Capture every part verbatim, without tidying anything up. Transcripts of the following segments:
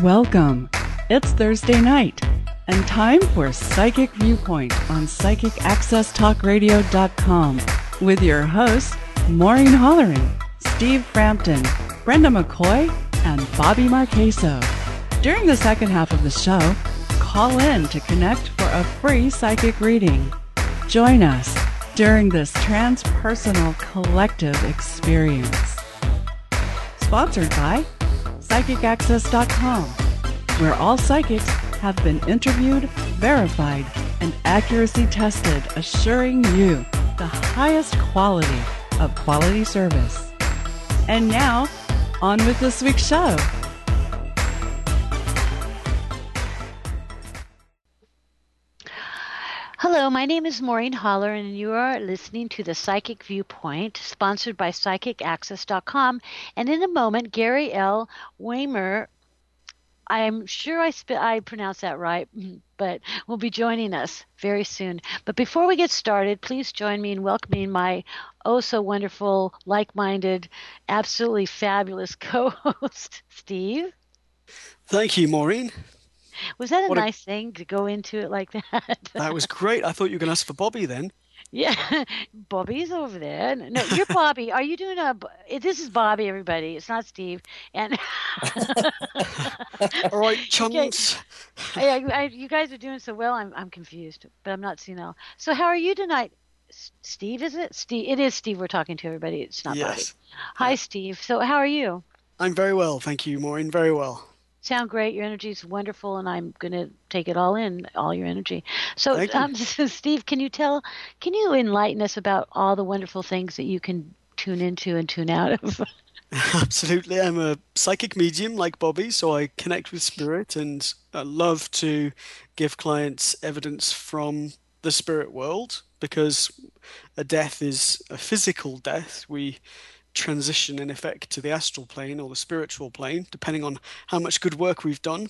Welcome. It's Thursday night and time for Psychic Viewpoint on psychic access talk radio dot com with your hosts Maureen Holleran, Steve Frampton, Brenda McCoy, and Bobby Marqueso. During the second half of the show, call in to connect for a free psychic reading. Join us during this transpersonal collective experience. Sponsored by psychic access dot com, where all psychics have been interviewed, verified, and accuracy tested, assuring you the highest quality of quality service. And now, on with this week's show. Hello, my name is Maureen Holler, and you are listening to the Psychic Viewpoint, sponsored by psychic access dot com. And in a moment, Gary L. Weimer, I'm sure I sp- I pronounced that right, but will be joining us very soon. But before we get started, please join me in welcoming my oh so wonderful, like-minded, absolutely fabulous co-host, Steve. Thank you, Maureen. Was that a What nice a... thing to go into it like that? That was great. I thought you were going to ask for Bobby then. Yeah, Bobby's over there. No, you're Bobby. Are you doing a? This is Bobby, everybody. It's not Steve. And all right, chums. Okay. I, I, you guys are doing so well. I'm I'm confused, but I'm not senile. So how are you tonight, Steve? Is it Steve? It is Steve. We're talking to everybody. It's not yes. Bobby. Hi, yeah. Steve. So how are you? I'm very well, thank you, Maureen. Very well. Sound great. Your energy is wonderful, and I'm going to take it all in, all your energy. So, um, Steve, can you tell, can you enlighten us about all the wonderful things that you can tune into and tune out of? Absolutely. I'm a psychic medium like Bobby, so I connect with spirit, and I love to give clients evidence from the spirit world, because a death is a physical death. We transition in effect to the astral plane or the spiritual plane, depending on how much good work we've done.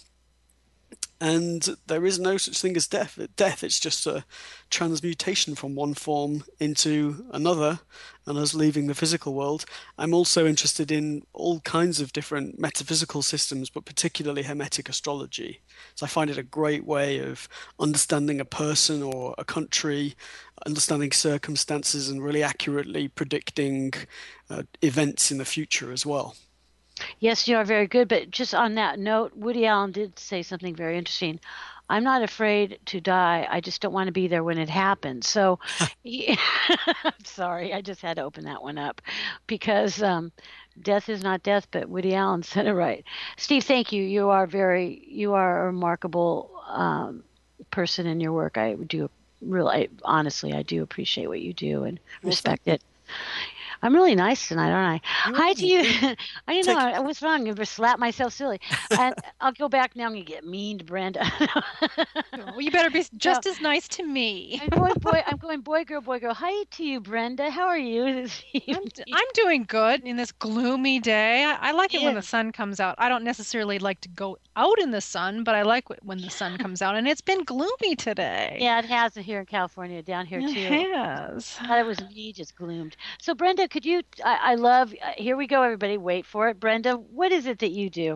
And there is no such thing as death. Death, it's just a transmutation from one form into another, and us leaving the physical world. I'm also interested in all kinds of different metaphysical systems, but particularly Hermetic astrology. So I find it a great way of understanding a person or a country, understanding circumstances, and really accurately predicting uh, events in the future as well. Yes, you are very good. But just on that note, Woody Allen did say something very interesting. I'm not afraid to die. I just don't want to be there when it happens. So yeah, I'm sorry. I just had to open that one up because um, death is not death, but Woody Allen said it right. Steve, thank you. You are very, you are a remarkable um, person in your work. I do really, honestly, I do appreciate what you do and respect it. I'm really nice tonight, aren't I? You're Hi to you. I didn't know I, I was wrong. I ever slapped myself silly. And I'll go back now and get mean to Brenda. Well, you better be just no. as nice to me. I'm going boy. I'm going boy, girl, boy, girl. Hi to you, Brenda. How are you? I'm, I'm doing good in this gloomy day. I, I like it yeah. when the sun comes out. I don't necessarily like to go out in the sun, but I like when the sun comes out. And it's been gloomy today. Yeah, it has here in California, down here it too. It has. I thought it was me just gloomed. So Brenda, could you? I, I love. Uh, here we go, everybody. Wait for it, Brenda. What is it that you do?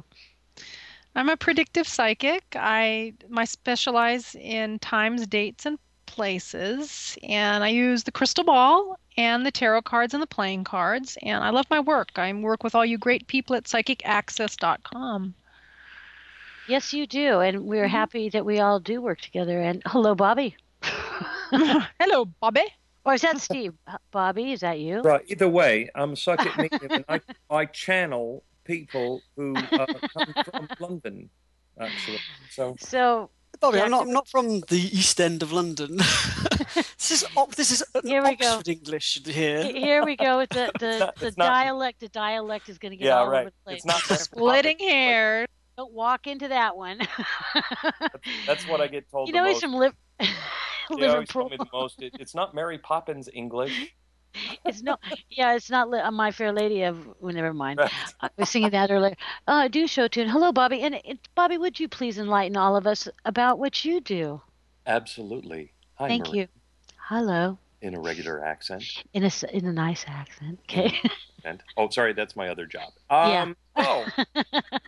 I'm a predictive psychic. I my specialize in times, dates, and places, and I use the crystal ball and the tarot cards and the playing cards. And I love my work. I work with all you great people at psychic access dot com. Yes, you do, and we're mm-hmm. happy that we all do work together. And hello, Bobby. Hello, Bobby. Or is that Steve? Bobby, is that you? Right. Either way, I'm a psychic medium, and I, I channel people who uh, come from London, actually. So, so Bobby, I'm not. I'm not from the East End of London. this is this is here we Oxford go. English here. Here we go. With the the, not, the not, dialect. The dialect is going to get yeah, all right. over the place. It's not splitting hairs. Don't walk into that one. that's, that's what I get told. You know, the he's most. from Liv- They always tell me the most. It, it's not Mary Poppins English. It's not. Yeah, it's not uh, My Fair Lady of. Well, never mind. Right. I was singing that earlier. Uh, do show tune. Hello, Bobby. And it, Bobby, would you please enlighten all of us about what you do? Absolutely. Hi, Thank Marie. you. Hello. In a regular accent. In a in a nice accent. Okay. And, oh, sorry, that's my other job. Um, yeah. Oh.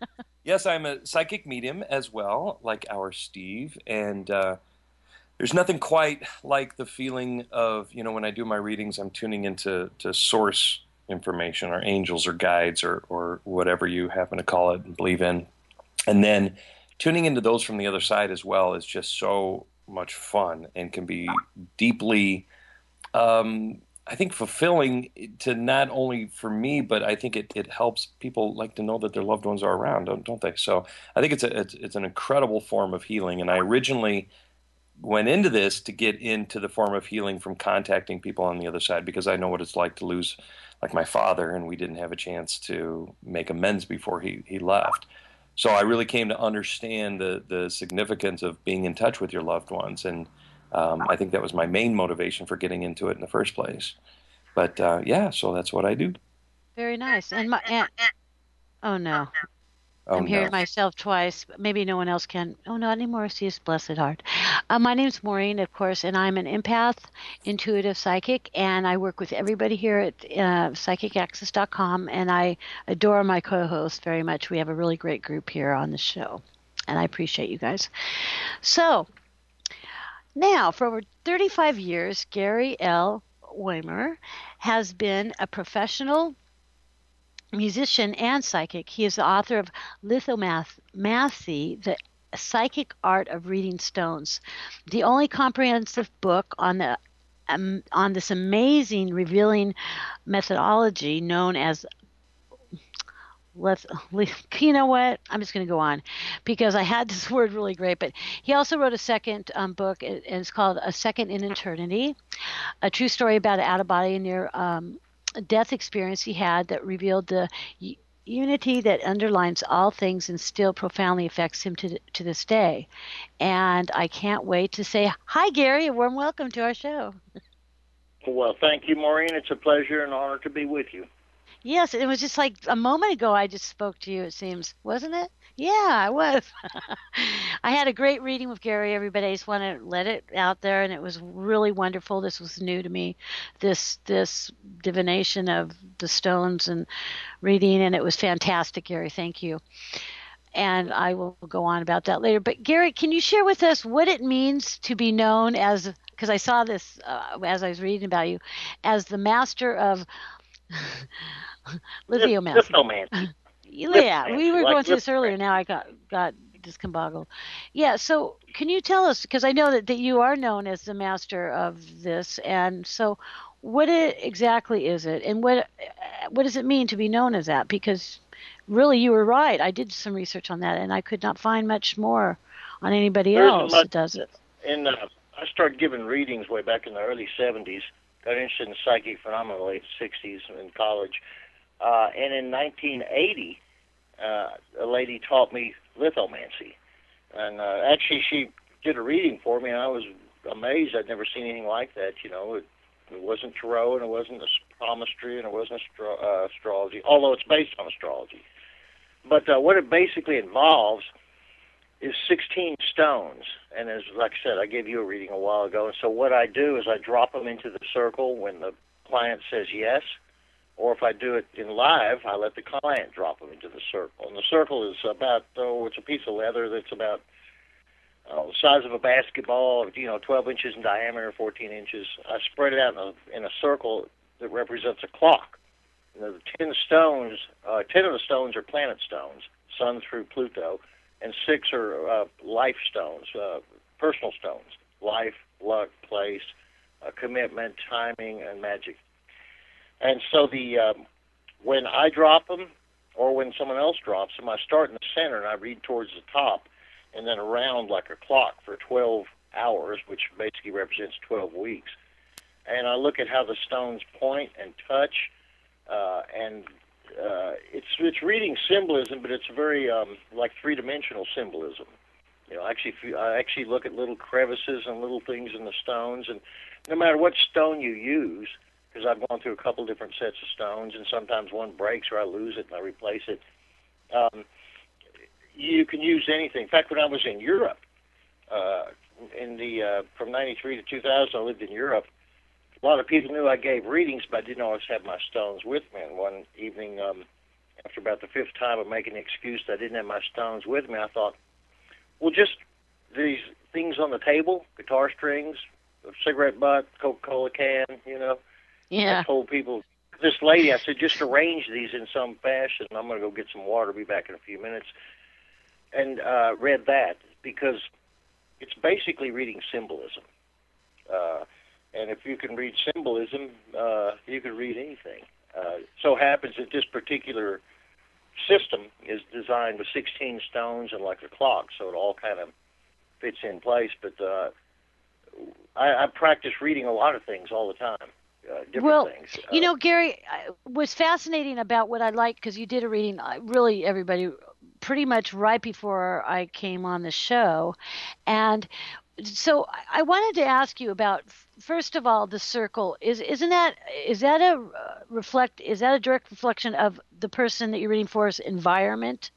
Yes, I'm a psychic medium as well, like our Steve, and uh, there's nothing quite like the feeling of, you know, when I do my readings, I'm tuning into to source information, or angels or guides, or, or whatever you happen to call it and believe in. And then tuning into those from the other side as well is just so much fun and can be deeply, um, I think, fulfilling to not only for me, but I think it, it helps people like to know that their loved ones are around, don't, don't they? So I think it's a, it's, it's an incredible form of healing. And I originally went into this to get into the form of healing from contacting people on the other side, because I know what it's like to lose, like my father, and we didn't have a chance to make amends before he, he left. So I really came to understand the, the significance of being in touch with your loved ones. And um, I think that was my main motivation for getting into it in the first place. But uh, yeah, so that's what I do. Very nice. And my and, oh no. Oh, I'm hearing no. myself twice. Maybe no one else can. Oh, not anymore. See his blessed heart. Uh, my name's Maureen, of course, and I'm an empath, intuitive psychic, and I work with everybody here at uh, psychic access dot com, and I adore my co-host very much. We have a really great group here on the show, and I appreciate you guys. So, now, for over thirty-five years, Gary L. Weimer has been a professional musician and psychic. He is the author of Lithomancy, the psychic art of reading stones, the only comprehensive book on the um, on this amazing, revealing methodology known as. Let's, you know what? I'm just going to go on because I had this word really great. But he also wrote a second um, book, and it's called A Second in Eternity, a true story about an out-of-body near um, death experience he had that revealed the u- unity that underlines all things and still profoundly affects him to to this day. And I can't wait to say hi, Gary, a warm welcome to our show. Well, thank you, Maureen. It's a pleasure and honor to be with you. Yes, it was just like a moment ago I just spoke to you, it seems, wasn't it? Yeah, I was. I had a great reading with Gary, everybody. I just want to let it out there, and it was really wonderful. This was new to me, this this divination of the stones and reading, and it was fantastic, Gary. Thank you. And I will go on about that later. But Gary, can you share with us what it means to be known as, because I saw this uh, as I was reading about you, as the master of lithomancy. Lithomancy. Yeah, we were like going through this earlier. Now I got got discombobbled. Yeah, so can you tell us, because I know that, that you are known as the master of this, and so what it, exactly is it, and what what does it mean to be known as that? Because really, you were right. I did some research on that, and I could not find much more on anybody There's else much, that does it. And uh, I started giving readings way back in the early seventies. Got interested in psychic phenomena in the late sixties in college. Uh, and in nineteen eighty, uh, a lady taught me lithomancy. And uh, actually, she did a reading for me, and I was amazed. I'd never seen anything like that. You know, it, it wasn't tarot, and it wasn't palmistry, and it wasn't astro- uh, astrology, although it's based on astrology. But uh, what it basically involves is sixteen stones. And as like I said, I gave you a reading a while ago. And so what I do is I drop them into the circle when the client says yes. Or if I do it in live, I let the client drop them into the circle. And the circle is about, oh, it's a piece of leather that's about uh, the size of a basketball, you know, twelve inches in diameter, fourteen inches. I spread it out in a, in a circle that represents a clock. And the ten stones, uh, ten of the stones are planet stones, Sun through Pluto, and six are uh, life stones, uh, personal stones, life, luck, place, uh, commitment, timing, and magic. And so the um, when I drop them, or when someone else drops them, I start in the center and I read towards the top, and then around like a clock for twelve hours, which basically represents twelve weeks. And I look at how the stones point and touch, uh, and uh, it's it's reading symbolism, but it's very um, like three-dimensional symbolism. You know, actually, I actually look at little crevices and little things in the stones, and no matter what stone you use, because I've gone through a couple different sets of stones, and sometimes one breaks or I lose it and I replace it. Um, you can use anything. In fact, when I was in Europe, uh, in the uh, from ninety-three to two thousand, I lived in Europe. A lot of people knew I gave readings, but I didn't always have my stones with me. And one evening, um, after about the fifth time of making an excuse that I didn't have my stones with me, I thought, well, just these things on the table, guitar strings, a cigarette butt, Coca-Cola can, you know. Yeah. I told people, this lady, I said, just arrange these in some fashion. I'm going to go get some water, be back in a few minutes. And uh, read that because it's basically reading symbolism. Uh, and if you can read symbolism, uh, you can read anything. Uh, so happens that this particular system is designed with sixteen stones and like a clock, so it all kind of fits in place. But uh, I, I practice reading a lot of things all the time, uh, different well, things. Uh, you know, Gary, I- what's fascinating about what I like, because you did a reading, I- really, everybody, pretty much right before I came on the show. And so I I wanted to ask you about, first of all, the circle. Is isn't that is that a uh, reflect is that a direct reflection of the person that you're reading for's environment?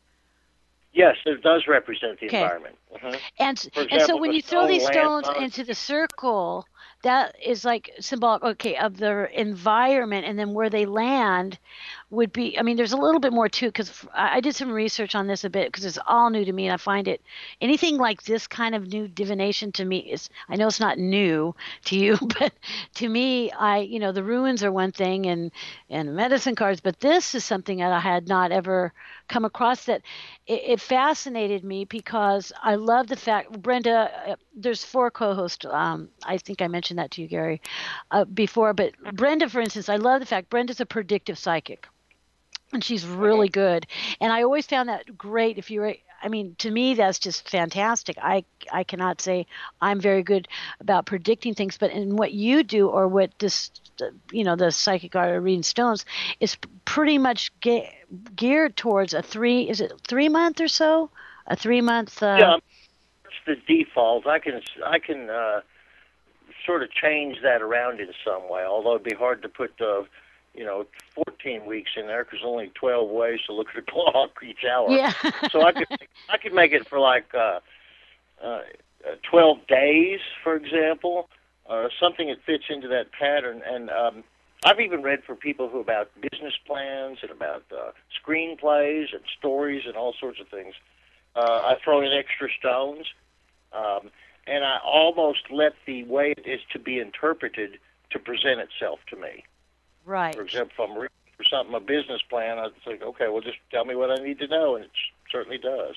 yes, it does represent the Okay. environment. Mhm. And For and so example, when the you throw stone these lands stones on it. into the circle, that is like symbolic, okay, of their environment, and then where they land would be. I mean, there's a little bit more too, because I I did some research on this a bit because it's all new to me, and I find it anything like this kind of new divination to me is. I know it's not new to you, but to me, I you know the ruins are one thing, and and medicine cards, but this is something that I had not ever come across. That it, it fascinated me because I love the fact Brenda. Uh, there's four co-hosts. Um, I think I mentioned that to you, Gary, uh, before. But Brenda, for instance, I love the fact Brenda's a predictive psychic, and she's really good. And I always found that great. If you're, I mean, to me, that's just fantastic. I I cannot say I'm very good about predicting things, but in what you do or what this, you know, the psychic art of reading stones is pretty much ge- geared towards a three. Is it three month or so? A three month. Uh, Yeah, that's the default. I can I can uh, sort of change that around in some way. Although it'd be hard to put uh, you know fourteen weeks in there because only twelve ways to look at the clock each hour. Yeah. So I could I could make it for like uh, uh, twelve days, for example, or something that fits into that pattern. And um, I've even read for people who about business plans and about uh, screenplays and stories and all sorts of things. Uh, I throw in extra stones, um, and I almost let the way it is to be interpreted to present itself to me. Right. For example, if I'm reading for something, a business plan, I'd think, okay, well, just tell me what I need to know, and it certainly does.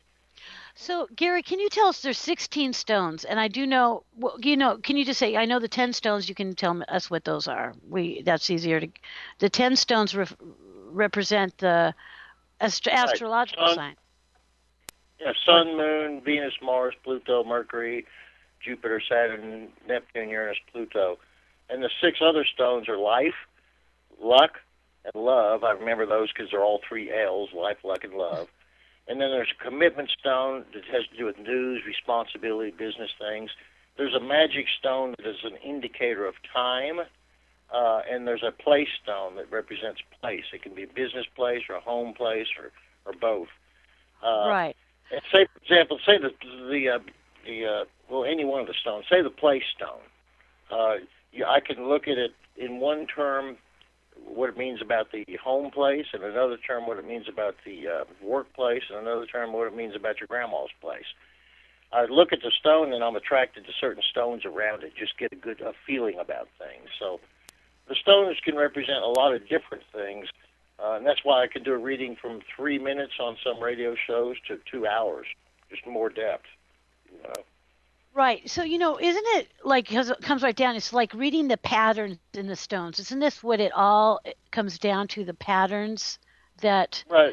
So, Gary, can you tell us there's sixteen stones, and I do know, well, you know, can you just say, I know the ten stones, you can tell me- us what those are. We That's easier to, the ten stones ref, represent the astro, Right. astrological Sun- sign. Yeah, Sun, Moon, Venus, Mars, Pluto, Mercury, Jupiter, Saturn, Neptune, Uranus, Pluto. And the six other stones are life, luck, and love. I remember those because they're all three L's, life, luck, and love. And then there's a commitment stone that has to do with news, responsibility, business things. There's a magic stone that is an indicator of time. Uh, and there's a place stone that represents place. It can be a business place or a home place or, or both. Uh, Right. And say, for example, say the the uh, the uh, well, any one of the stones. Say the place stone. Uh, you, I can look at it in one term, what it means about the home place, and another term what it means about the uh, workplace, and another term what it means about your grandma's place. I look at the stone, and I'm attracted to certain stones around it. Just get a good a feeling about things. So the stones can represent a lot of different things. Uh, and that's why I can do a reading from three minutes on some radio shows to two hours, just more depth. You know? Right. So, you know, isn't it like, because it comes right down, it's like reading the patterns in the stones. Isn't this what it all comes down to, the patterns that. Right.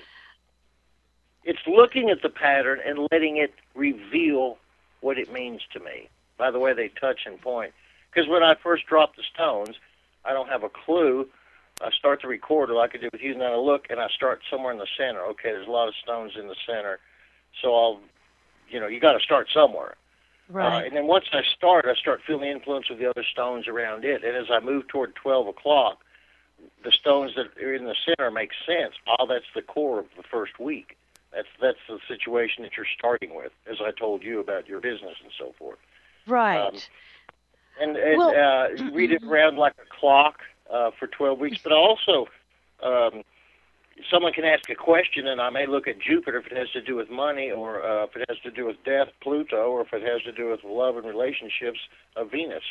It's looking at the pattern and letting it reveal what it means to me by the way they touch and point. Because when I first drop the stones, I don't have a clue. I start the recorder like I did with you, and then I look, and I start somewhere in the center. Okay, there's a lot of stones in the center, so I'll, you know, you got to start somewhere. Right. Uh, and then once I start, I start feeling the influence of the other stones around it. And as I move toward twelve o'clock, the stones that are in the center make sense. Oh, that's the core of the first week. That's that's the situation that you're starting with, as I told you about your business and so forth. Right. Um, and and Well- uh, read it around like a clock uh, for twelve weeks. But also, um, someone can ask a question, and I may look at Jupiter if it has to do with money, or uh, if it has to do with death, Pluto, or if it has to do with love and relationships, of Venus.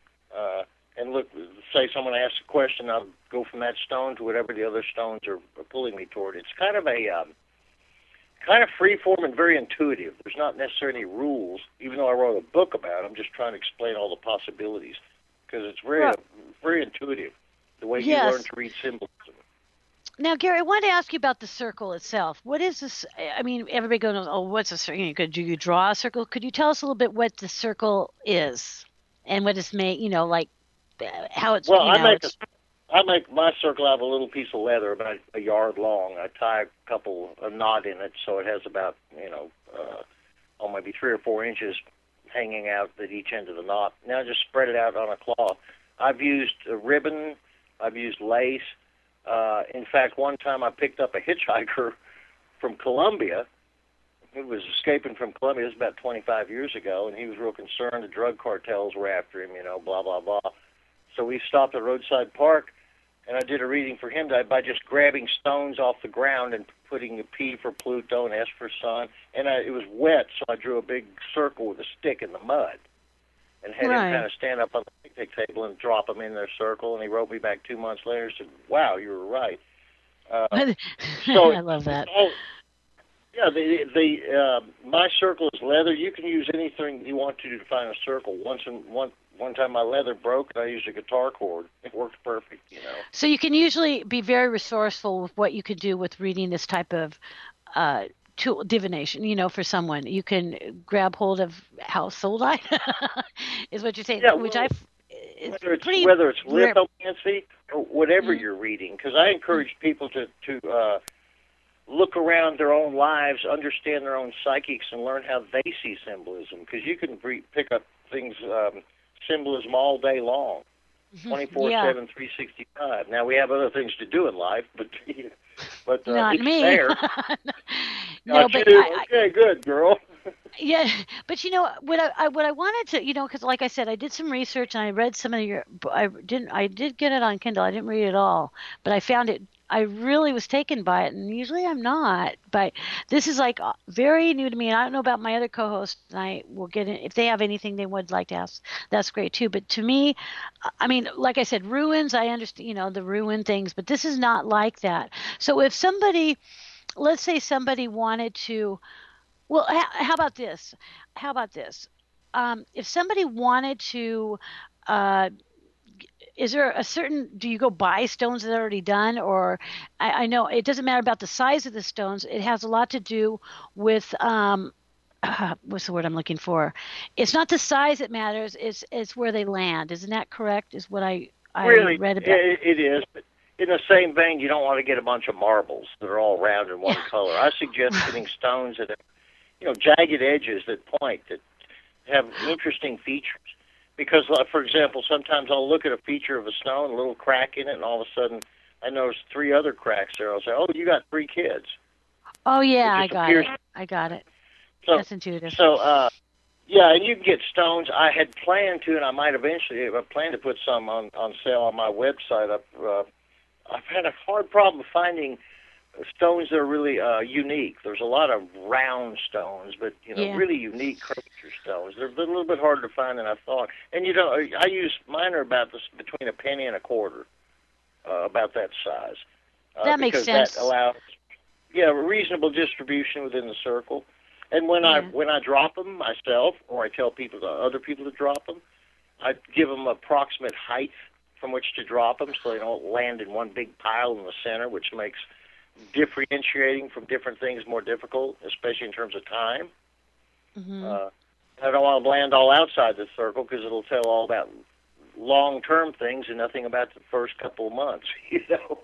Uh, and look, say someone asks a question, I'll go from that stone to whatever the other stones are, are pulling me toward. It's kind of a um, kind of free form and very intuitive. There's not necessarily any rules, even though I wrote a book about it. I'm just trying to explain all the possibilities, because it's very, Well, uh, very intuitive, the way yes. you learn to read symbolism. Now, Gary, I wanted to ask you about the circle itself. What is this? I mean, everybody goes, "Oh, what's a circle? You could, do you draw a circle?" Could you tell us a little bit what the circle is and what it's made? You know, like uh, how it's. Well, you I know, make a, it's, I make my circle out of a little piece of leather about a yard long. I tie a couple a knot in it, so it has about you know, uh, oh maybe three or four inches hanging out at each end of the knot. Now I just spread it out on a cloth. I've used a ribbon. I've used lace. Uh, in fact, one time I picked up a hitchhiker from Colombia who was escaping from Colombia. This was about twenty-five years ago, and he was real concerned the drug cartels were after him, you know, blah, blah, blah. So we stopped at Roadside Park, and I did a reading for him by just grabbing stones off the ground and putting a P for Pluto and S for Sun. And I, it was wet, so I drew a big circle with a stick in the mud and had Right. him kind of stand up on the picnic table and drop them in their circle. And he wrote me back two months later and said, wow, you were right. Uh, so I love that. Oh, yeah, the the uh, my circle is leather. You can use anything you want to to define a circle. Once in, one one time my leather broke, and I used a guitar cord. It worked perfect, you know. So you can usually be very resourceful with what you could do with reading this type of uh, tool divination. You know, for someone, you can grab hold of how sold I is what you're saying. Yeah, which well, I it's whether it's pretty whether it's rare. lithomancy or whatever Mhm. you're reading, because I encourage people to to uh, look around their own lives, understand their own psychics, and learn how they see symbolism. Because you can re- pick up things, um, symbolism all day long, twenty-four seven, three sixty-five. Now we have other things to do in life, but but uh, Not it's me. there. No, Not but you. I, I, Okay, good girl. yeah, but you know what I, I what I wanted to, you know, because like I said, I did some research and I read some of your. I didn't. I did get it on Kindle. I didn't read it all, but I found it. I really was taken by it, and usually I'm not. But this is like uh, very new to me, and I don't know about my other co-hosts. And I will get in if they have anything they would like to ask. That's great too. But to me, I mean, like I said, ruins. I understand, you know, the ruin things, but this is not like that. So if somebody, let's say somebody wanted to. Well, how, how about this? How about this? Um, if somebody wanted to, uh, is there a certain, do you go buy stones that are already done? Or I, I know it doesn't matter about the size of the stones. It has a lot to do with, um, uh, what's the word I'm looking for? It's not the size that matters. It's, it's where they land. Isn't that correct? Is what I, I Really, read about. it, it is. But in the same vein, you don't want to get a bunch of marbles that are all round in one color. I suggest getting stones that have, you know, jagged edges that point, that have interesting features. Because, uh, for example, sometimes I'll look at a feature of a stone, a little crack in it, and all of a sudden I notice three other cracks there. I'll say, oh, you got three kids. Oh, yeah, It I just got appears- it. I got it. So, That's intuitive. So, uh, yeah, and you can get stones. I had planned to, and I might eventually, I planned to put some on, on sale on my website. I've, uh, I've had a hard problem finding stones that are really uh, unique. There's a lot of round stones, but, you know, Yeah. really unique curvature stones. They're a little bit harder to find than I thought. And, you know, I use, mine are about this, between a penny and a quarter, uh, about that size. Uh, That makes because sense. That allows, yeah, a reasonable distribution within the circle. And when I Yeah. when I drop them myself, or I tell people to, other people to drop them, I give them approximate height from which to drop them, so they don't land in one big pile in the center, which makes differentiating from different things more difficult, especially in terms of time. Mm-hmm. Uh, I don't want to land all outside the circle because it'll tell all about long-term things and nothing about the first couple of months, you know.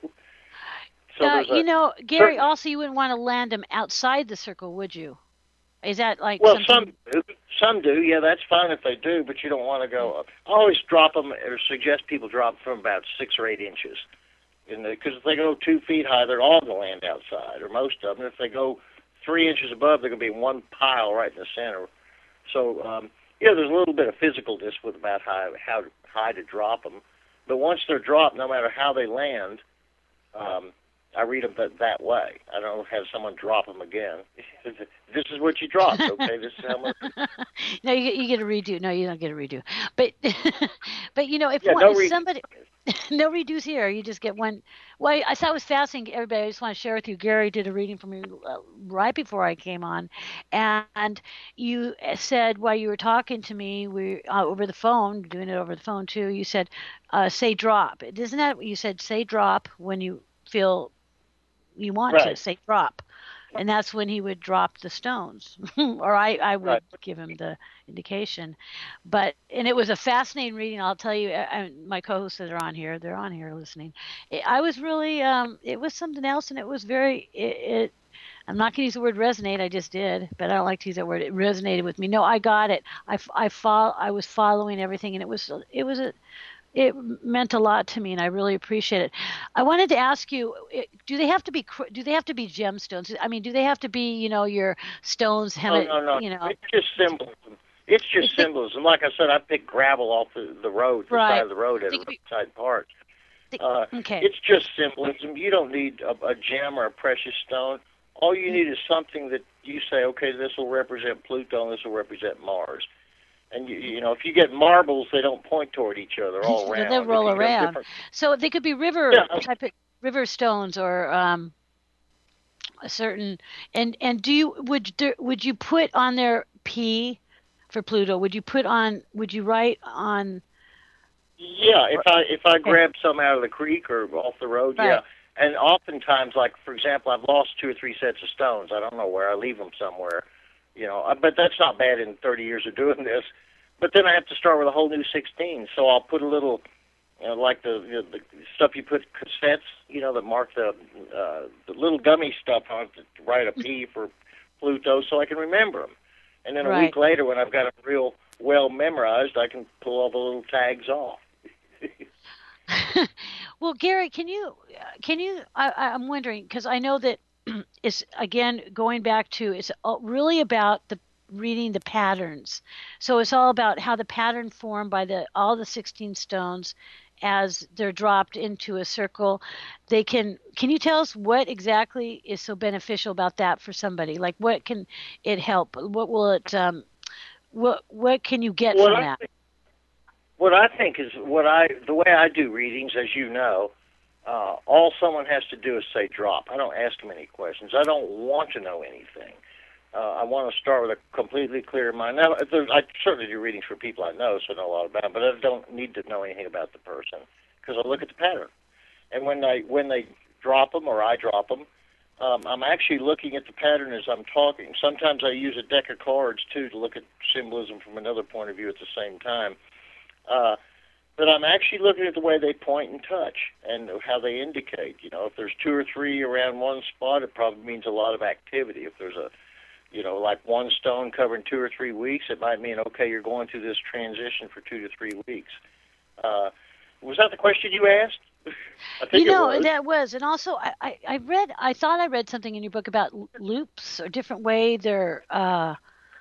So uh, there's a you know, Gary, certain- also you wouldn't want to land them outside the circle, would you? Is that like Well, something? some do. Some do. Yeah, that's fine if they do, but you don't want to go up. I always drop them or suggest people drop from about six or eight inches. Because if they go two feet high, they're all going to land outside, or most of them. If they go three inches above, they're going to be in one pile right in the center. So, um, yeah, there's a little bit of physicalness with about how, how high to drop them. But once they're dropped, no matter how they land, um, I read them that, that way. I don't have someone drop them again. This is what you dropped, okay? This is how much. No, you, you get a redo. No, you don't get a redo. But, but you know, if, Yeah, one, no if redo. somebody, no redos here. You just get one. Well, I, I thought it was fascinating. Everybody, I just want to share with you. Gary did a reading for me uh, right before I came on, and you said while you were talking to me, we uh, over the phone, doing it over the phone too. You said, uh, "Say drop." Isn't that what you said? Say drop when you feel you want Right. to. Say drop. And that's when he would drop the stones, or I, I would Right. give him the indication. But and it was a fascinating reading. I'll tell you, I, my co-hosts that are on here, they're on here listening. It, I was really, um, it was something else, and it was very. It, it I'm not going to use the word resonate. I just did, but I don't like to use that word. It resonated with me. No, I got it. I, I follow. I was following everything, and it was it was a. It meant a lot to me, and I really appreciate it. I wanted to ask you: do they have to be do they have to be gemstones? I mean, do they have to be you know your stones? No, no, no. You know, It's just symbolism. It's just They- symbolism. Like I said, I picked gravel off the, the road, the Right. side of the road at They a could be- roadside park. they- Uh, okay. It's just symbolism. You don't need a, a gem or a precious stone. All you need is something that you say, okay, this will represent Pluto and this will represent Mars. And, you, you know, if you get marbles, they don't point toward each other all around. They'll roll If you get around. different- So they could be river Yeah. type of river stones or um, a certain. And and do you would there, would you put on their P for Pluto? Would you put on? Would you write on? Yeah, if I if I grab some out of the creek or off the road, Right. yeah. And oftentimes, like for example, I've lost two or three sets of stones. I don't know where. I leave them somewhere, you know. uh, But that's not bad in thirty years of doing this. But then I have to start with a whole new sixteen. So I'll put a little, you know, like the you know, the stuff you put cassettes, you know, that mark the uh, the little gummy stuff on it to write a P for Pluto, so I can remember them. And then a Right. week later, when I've got them real well memorized, I can pull all the little tags off. Well, Gary, can you can you? I, I'm wondering because I know that it's again going back to it's all- really about the reading the patterns. So it's all about how the pattern formed by the all the sixteen stones as they're dropped into a circle. They can. Can you tell us what exactly is so beneficial about that for somebody? Like, what can it help? What will it? Um, what what can you get What from I that? think- What I think is what I the way I do readings, as you know, uh, all someone has to do is say drop. I don't ask them any questions. I don't want to know anything. Uh, I want to start with a completely clear mind. Now, there- I certainly do readings for people I know, so I know a lot about them, but I don't need to know anything about the person because I look at the pattern. And when they when they drop them or I drop them, um, I'm actually looking at the pattern as I'm talking. Sometimes I use a deck of cards too to look at symbolism from another point of view at the same time. Uh, but I'm actually looking at the way they point and touch and how they indicate. You know, if there's two or three around one spot, it probably means a lot of activity. If there's a, you know, like one stone covering two or three weeks, it might mean, okay, you're going through this transition for two to three weeks. Uh, was that the question you asked? I think You know, it was. that was, and also I, I, I read, I thought I read something in your book about l- loops or different way they're uh,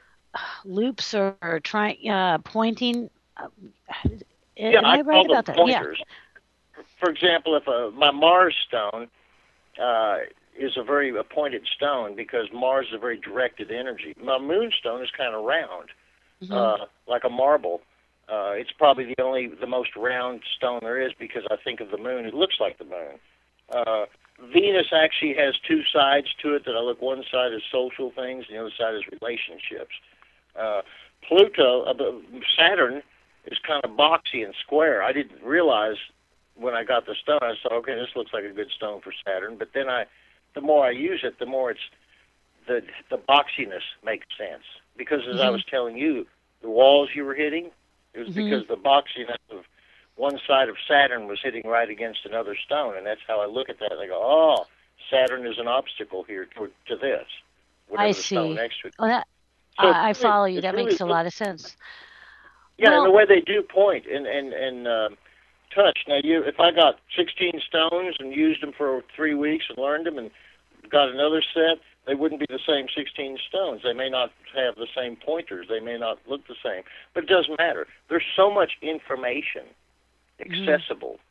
loops or, or trying uh, pointing. Uh, Yeah, am I I call right them about that? pointers. For example, if a, my Mars stone uh, is a very a pointed stone because Mars is a very directed energy. My moonstone is kind of round, Yeah. uh, like a marble. Uh, it's probably the only, the most round stone there is because I think of the moon. It looks like the moon. Uh, Venus actually has two sides to it that I look. One side is social things, and the other side is relationships. Uh, Pluto, uh, Saturn is kind of boxy and square. I didn't realize when I got the stone. I thought, okay, this looks like a good stone for Saturn. But then I, the more I use it, the more it's the the boxiness makes sense. Because as I Mhm. was telling you, the walls you were hitting, it was Mhm. because the boxiness of one side of Saturn was hitting right against another stone, and that's how I look at that. And I go, oh, Saturn is an obstacle here to, to this. Whatever I the stone see. next to it. Oh, that So I, I it's really- follow you. it's That really makes a look- lot of sense. Yeah, Well- and the way they do point and and and um, touch. Now, you if I got sixteen stones and used them for three weeks and learned them and got another set, they wouldn't be the same sixteen stones. They may not have the same pointers. They may not look the same. But it doesn't matter. There's so much information accessible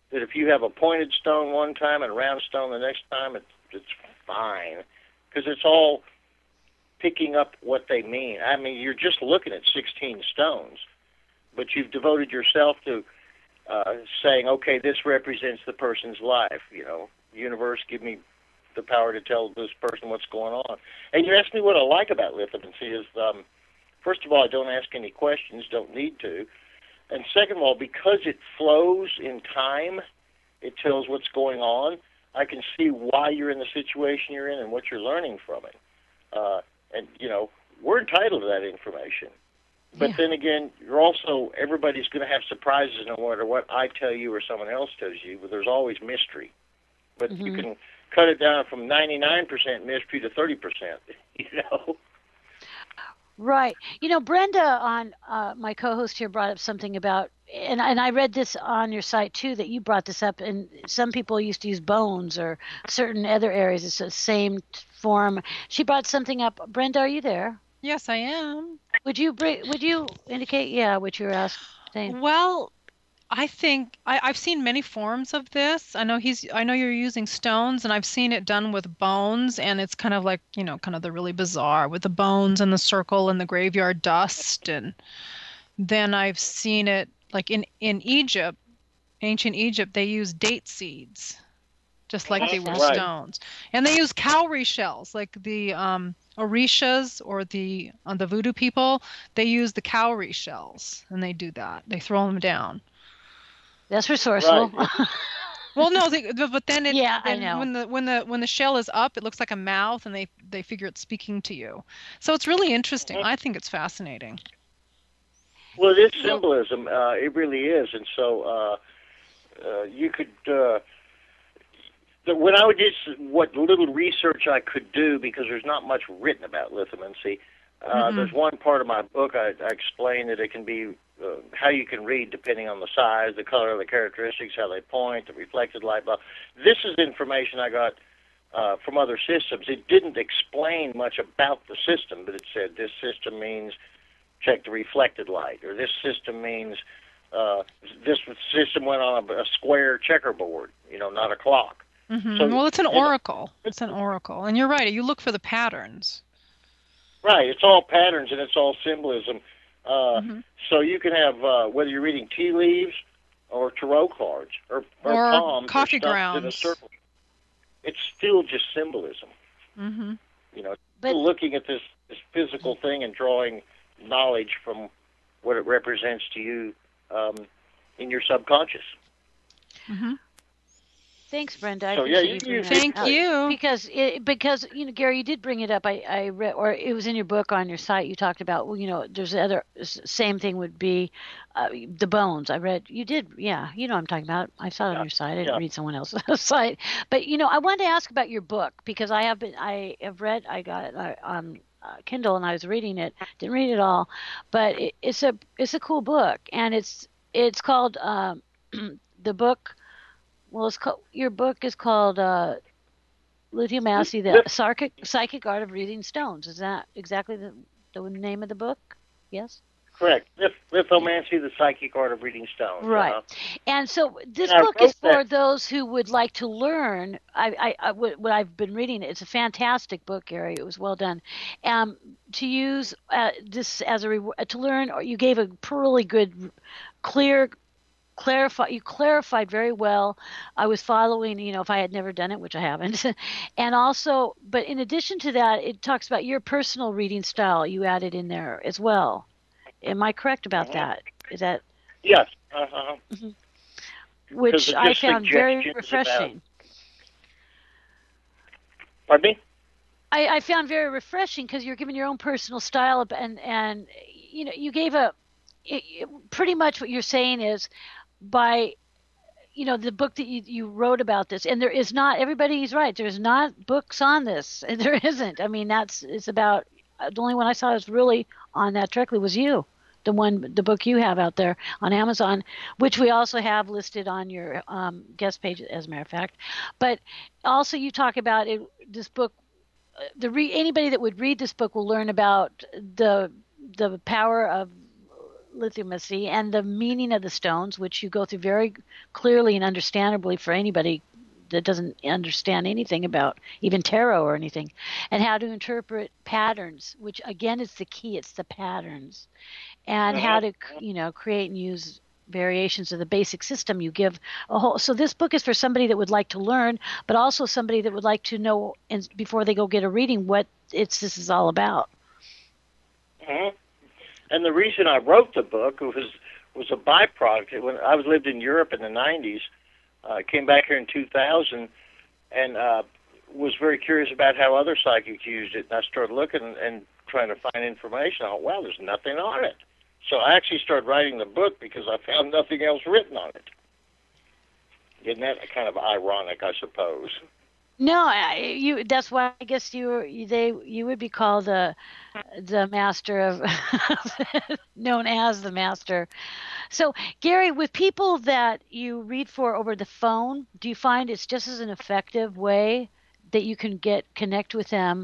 that if you have a pointed stone one time and a round stone the next time, it's, it's fine, because it's all picking up what they mean. I mean, you're just looking at sixteen stones, but you've devoted yourself to uh, saying, okay, this represents the person's life. You know, universe, give me the power to tell this person what's going on. And you asked me what I like about lithomancy is, um, first of all, I don't ask any questions, don't need to. And second of all, because it flows in time, it tells what's going on, I can see why you're in the situation you're in and what you're learning from it. Uh, and, you know, we're entitled to that information. But Yeah. then again, you're also, everybody's going to have surprises no matter what I tell you or someone else tells you, but there's always mystery. But you Mhm. can cut it down from ninety-nine percent mystery to thirty percent, you know? Right. You know, Brenda on uh, my co-host here brought up something about, and and I read this on your site too, that you brought this up. And some people used to use bones or certain other areas. It's the same t- form. She brought something up. Brenda, are you there? Yes, I am. Would you bring? Would you indicate? Yeah, what you were asking. Well, I think I, I've seen many forms of this. I know he's I know you're using stones, and I've seen it done with bones, and it's kind of like, you know, kind of the really bizarre with the bones and the circle and the graveyard dust. And then I've seen it like in, in Egypt, ancient Egypt, they use date seeds, just like they were Right. stones. And they use cowrie shells, like the um, Orishas or the uh, the voodoo people, they use the cowrie shells, and they do that. They throw them down. That's resourceful. Well, no, they, but but then it Yeah, I then know. when the when the when the shell is up, it looks like a mouth, and they they figure it's speaking to you. So it's really interesting. I think it's fascinating. Well, it is symbolism. Uh, it really is. And so uh, uh, you could, uh, the, when I would just, what little research I could do, because there's not much written about lithomancy, uh, Mhm. there's one part of my book I, I explain that it can be uh, how you can read depending on the size, the color, the characteristics, how they point, the reflected light, blah. This is information I got uh, from other systems. It didn't explain much about the system, but it said this system means check the reflected light, or this system means uh, this system went on a, a square checkerboard, you know, not a clock. hmm So- well, it's an and- oracle. It's an oracle, and you're right. You look for the patterns. Right, it's all patterns and it's all symbolism. Uh, Mhm. So you can have, uh, whether you're reading tea leaves or tarot cards or, or, Or palms coffee or stuff in a grounds. circle, it's still just symbolism. hmm You know, But looking at this, this physical thing and drawing knowledge from what it represents to you um, in your subconscious. hmm thanks, Brenda. I So, yeah, appreciate you you can bringing use that Thank up. you. Because it, because you know, Gary, you did bring it up. I, I read, or it was in your book on your site. You talked about, well, you know, there's other s- same thing would be uh, the bones. I read you did, yeah. You know what I'm talking about. I saw it on Yeah, your site. I didn't yeah. read someone else's site, but you know, I wanted to ask about your book because I have been, I have read, I got it uh, on uh, Kindle and I was reading it. Didn't read it all, but it, it's a it's a cool book, and it's it's called um, the book. Well, it's called, your book is called uh, Lithomancy, the psychic, psychic art of reading stones. Is that exactly the, the name of the book? Yes? Correct. Lith- Lithomancy, the psychic art of reading stones. Right. Uh-huh. And so this And I book is wrote for that- those who would like to learn. I, I, I what, what I've been reading, it's a fantastic book, Gary. It was well done. Um, to use uh, this as a reward, to learn, or you gave a really good, clear, clarify. You clarified very well. I was following, you know, if I had never done it, which I haven't, and also, but in addition to that, it talks about your personal reading style. You added in there as well. Am I correct about Mhm. that? Is that Yes. Uh-huh. which of I just found very suggestions refreshing. Pardon me? I, I found very refreshing because you're giving your own personal style ab- and and you know you gave a it, it- pretty much what you're saying is by you know the book that you, you wrote about this, and there is not, everybody's right, there's not books on this, and there isn't. I mean, that's it's about uh, the only one I saw is really on that directly was you, the one the book you have out there on Amazon, which we also have listed on your um, guest page as a matter of fact. But also you talk about it, this book, uh, the re, anybody that would read this book will learn about the the power of lithiumacy and the meaning of the stones, which you go through very clearly and understandably for anybody that doesn't understand anything about even tarot or anything, and how to interpret patterns, which again is the key. It's the patterns, and mm-hmm. how to, you know, create and use variations of the basic system. You give a whole. So this book is for somebody that would like to learn, but also somebody that would like to know, and before they go get a reading, what it's this is all about. Mm-hmm. And the reason I wrote the book was was a byproduct. When I was lived in Europe in the nineties. I uh, came back here in two thousand and uh, was very curious about how other psychics used it. And I started looking and trying to find information. I thought, wow, there's nothing on it. So I actually started writing the book because I found nothing else written on it. Isn't that kind of ironic, I suppose? No, I, you. That's why I guess you they you would be called the the master of known as the master. So Gary, with people that you read for over the phone, do you find it's just as an effective way that you can get connect with them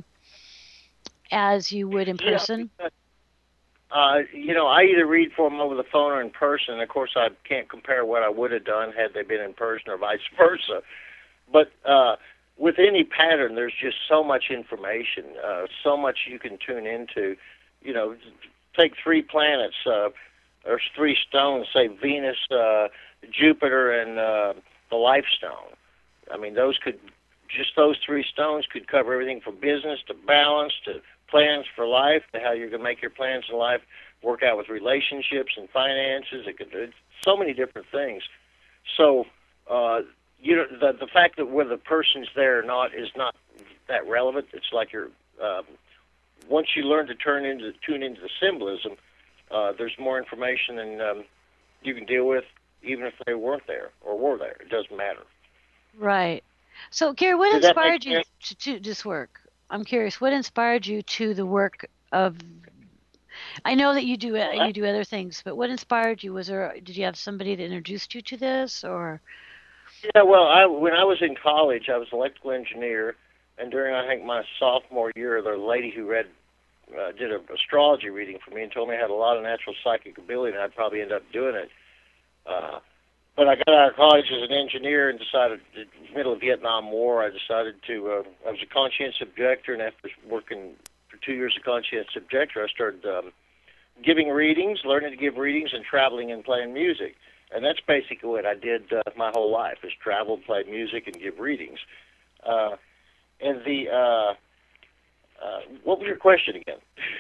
as you would in person? Yeah, uh, you know, I either read for them over the phone or in person. Of course, I can't compare what I would have done had they been in person or vice versa. But uh, with any pattern, there's just so much information, uh, so much you can tune into. You know, take three planets, uh, or three stones, say Venus, uh, Jupiter, and uh, the Life Stone. I mean, those could, just those three stones could cover everything from business to balance to plans for life, to how you're going to make your plans in life work out with relationships and finances. It could do so many different things. So, uh, you know, the the fact that whether the person's there or not is not that relevant. It's like you're um, once you learn to turn into tune into the symbolism, uh, there's more information than um, you can deal with, even if they weren't there or were there. It doesn't matter. Right. So, Gary, what Does that inspired make you sense? to, to this work? I'm curious. What inspired you to the work of? I know that you do you do other things, but what inspired you? Was there? Did you have somebody that introduced you to this, or? Yeah, well, I, when I was in college, I was an electrical engineer, and during, I think, my sophomore year, the lady who read, uh, did an astrology reading for me and told me I had a lot of natural psychic ability, and I'd probably end up doing it. Uh, but I got out of college as an engineer and decided, in the middle of the Vietnam War, I decided to, uh, I was a conscientious objector, and after working for two years as a conscientious objector, I started um, giving readings, learning to give readings, and traveling and playing music. And that's basically what I did uh, my whole life, is travel, play music, and give readings. Uh, and the, uh, uh, what was your question again?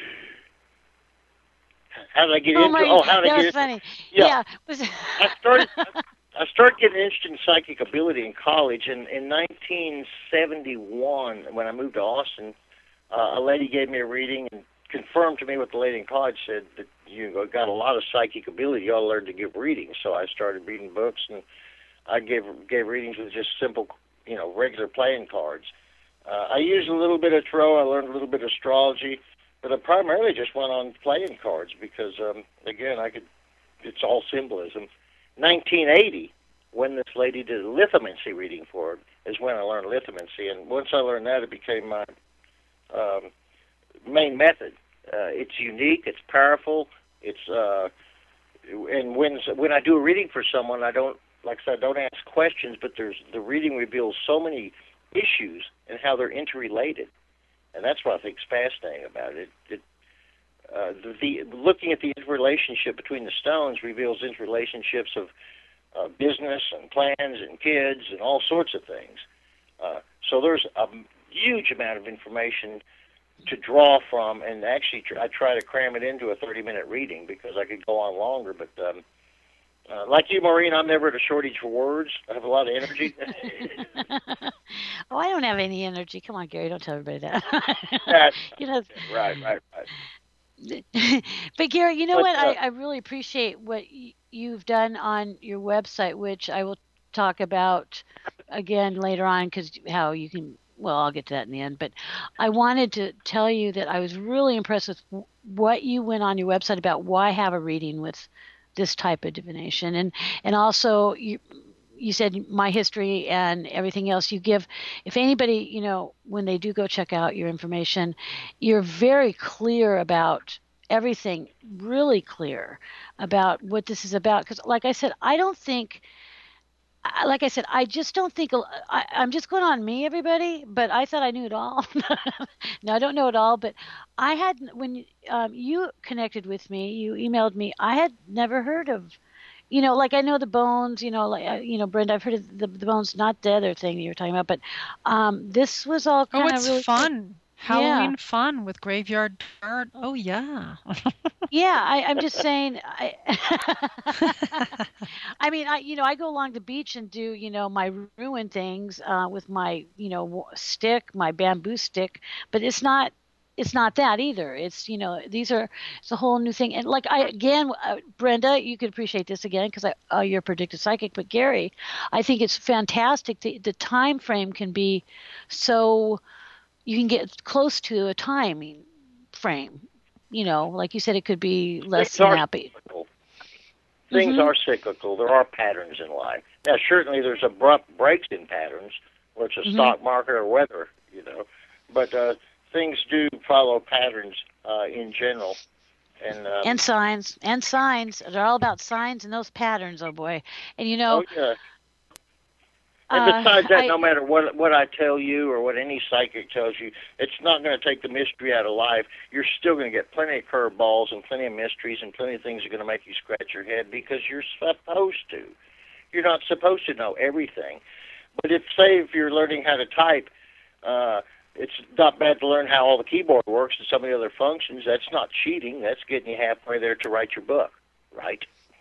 How did I get oh into my, Oh, how did I that get was funny. into Yeah. yeah. I started I started getting interested in psychic ability in college. And in nineteen seventy-one, when I moved to Austin, uh, a lady gave me a reading and confirmed to me what the lady in college said, that you got a lot of psychic ability. You ought to learn to give readings. So I started reading books, and I gave gave readings with just simple, you know, regular playing cards. Uh, I used a little bit of tarot. I learned a little bit of astrology, but I primarily just went on playing cards because, um, again, I could. It's all symbolism. nineteen eighty, when this lady did a lithomancy reading for her, is when I learned lithomancy, and once I learned that, it became my um, main method. Uh, it's unique. It's powerful. It's uh, and when when I do a reading for someone, I don't like I said, I don't ask questions, but there's the reading reveals so many issues and how they're interrelated, and that's what I think is fascinating about it. It, uh, the, the looking at the interrelationship between the stones reveals interrelationships of uh, business and plans and kids and all sorts of things. Uh, so there's a huge amount of information to draw from, and actually tr- I try to cram it into a thirty-minute reading because I could go on longer. But um, uh, like you, Maureen, I'm never at a shortage for words. I have a lot of energy. Oh, I don't have any energy. Come on, Gary, don't tell everybody that. That's, you know, right, right, right. But Gary, you know But, what? uh, I, I really appreciate what y- you've done on your website, which I will talk about again later on, because how you can. Well, I'll get to that in the end. But I wanted to tell you that I was really impressed with w- what you went on your website about why have a reading with this type of divination, and and also you. You said my history and everything else you give. If anybody, you know, when they do go check out your information, you're very clear about everything really clear about what this is about. Because, like I said, I don't think, I- like I said, I just don't think, I, I'm just going on me, everybody, but I thought I knew it all. No, I don't know it all, but I had, when um, you connected with me, you emailed me, I had never heard of, you know, like I know the bones, you know, like, uh, you know, Brenda, I've heard of the, the bones, not the other thing that you were talking about, but um, this was all Oh, kind of it's really cool. fun. Yeah. Halloween fun with graveyard dirt. Oh, yeah. Yeah, I, I'm just saying. I, I mean, I you know, I go along the beach and do you know my ruin things uh, with my you know wa- stick, my bamboo stick, but it's not. It's not that either. It's you know these are it's a whole new thing. And like I again, uh, Brenda, you could appreciate this again because I uh, you're a predictive psychic. But Gary, I think it's fantastic. The the time frame can be so you can get close to a timing frame. You know, like you said, it could be less Things than are that. But cyclical. Things hmm are cyclical. There are patterns in life. Now, certainly there's abrupt breaks in patterns, where it's a hmm stock market or weather, you know. But uh, things do follow patterns uh, in general. And um, and signs and signs. They're all about signs and those patterns. Oh boy! And you know, oh yeah. And uh, besides that, I no matter what what I tell you or what any psychic tells you, it's not going to take the mystery out of life. You're still going to get plenty of curveballs and plenty of mysteries and plenty of things that are going to make you scratch your head because you're supposed to. You're not supposed to know everything. But if, say, if you're learning how to type, uh, it's not bad to learn how all the keyboard works and some of the other functions. That's not cheating. That's getting you halfway there to write your book, right?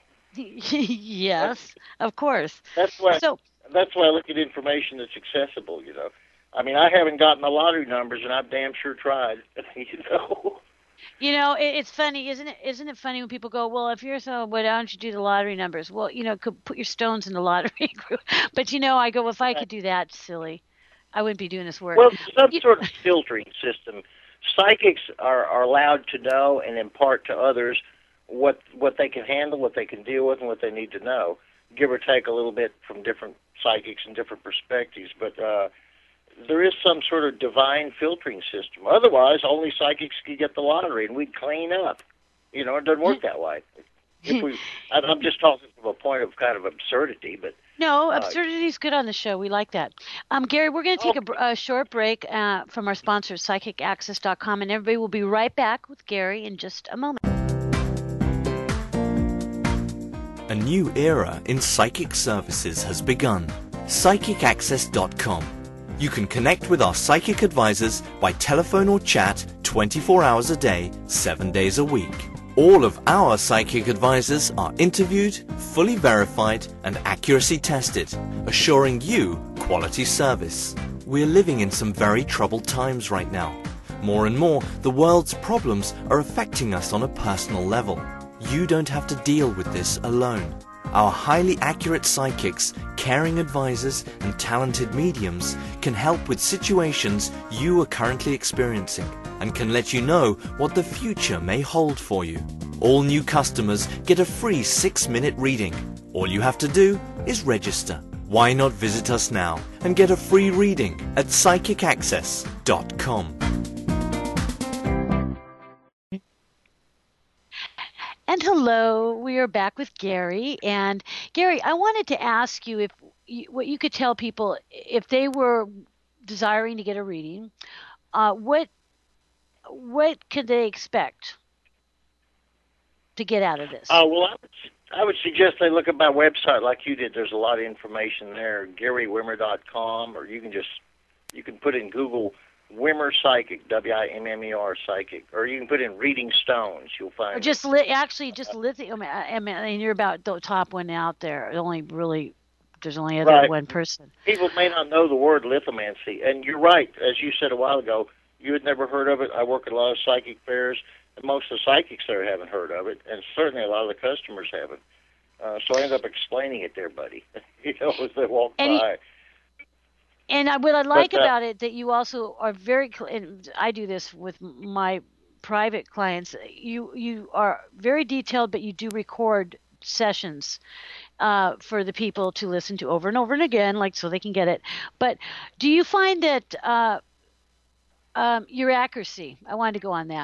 yes, of course. That's why So that's why I look at information that's accessible. You know, I mean, I haven't gotten the lottery numbers, and I've damn sure tried. You know. you know, it, it's funny, isn't it? Isn't it funny when people go, "Well, if you're so, why don't you do the lottery numbers?" Well, you know, could put your stones in the lottery group. But you know, I go, if I could do that, silly, I wouldn't be doing this work. Well, some You, sort of filtering system. Psychics are, are allowed to know and impart to others what what they can handle, what they can deal with, and what they need to know. Give or take a little bit from different psychics and different perspectives, but uh, there is some sort of divine filtering system. Otherwise, only psychics could get the lottery, and we'd clean up. You know, it doesn't work that way. If we, I'm just talking from a point of kind of absurdity, but no, uh, absurdity's good on the show. We like that. Um, Gary, we're going to take a, br- a short break uh, from our sponsor, psychic access dot com, and everybody will be right back with Gary in just a moment. A new era in psychic services has begun. psychic access dot com. You can connect with our psychic advisors by telephone or chat twenty-four hours a day, seven days a week. All of our psychic advisors are interviewed, fully verified, and accuracy tested, assuring you quality service. We're living in some very troubled times right now. More and more, the world's problems are affecting us on a personal level. You don't have to deal with this alone. Our highly accurate psychics, caring advisors, and talented mediums can help with situations you are currently experiencing and can let you know what the future may hold for you. All new customers get a free six-minute reading. All you have to do is register. Why not visit us now and get a free reading at psychic access dot com. And hello, we are back with Gary. And Gary, I wanted to ask you if you, what you could tell people if they were desiring to get a reading, uh, what what could they expect to get out of this? Uh, well, I would, I would suggest they look at my website like you did. There's a lot of information there, Gary Wimmer dot com, or you can just you can put in Google Wimmer Psychic, W I M M E R Psychic, or you can put in Reading Stones. You'll find Or just li- actually just lithium. I mean, I mean, you're about the top one out there. The only really there's only other Right. one person. People may not know the word lithomancy, and you're right. As you said a while ago, you had never heard of it. I work at a lot of psychic fairs, and most of the psychics there haven't heard of it, and certainly a lot of the customers haven't. Uh, so I end up explaining it to everybody, you know, as they walk And he- by. And I, what I like But, uh, about it that you also are very. cl- And I do this with my private clients. You you are very detailed, but you do record sessions uh, for the people to listen to over and over and again, like so they can get it. But do you find that uh, um, your accuracy? I wanted to go on that.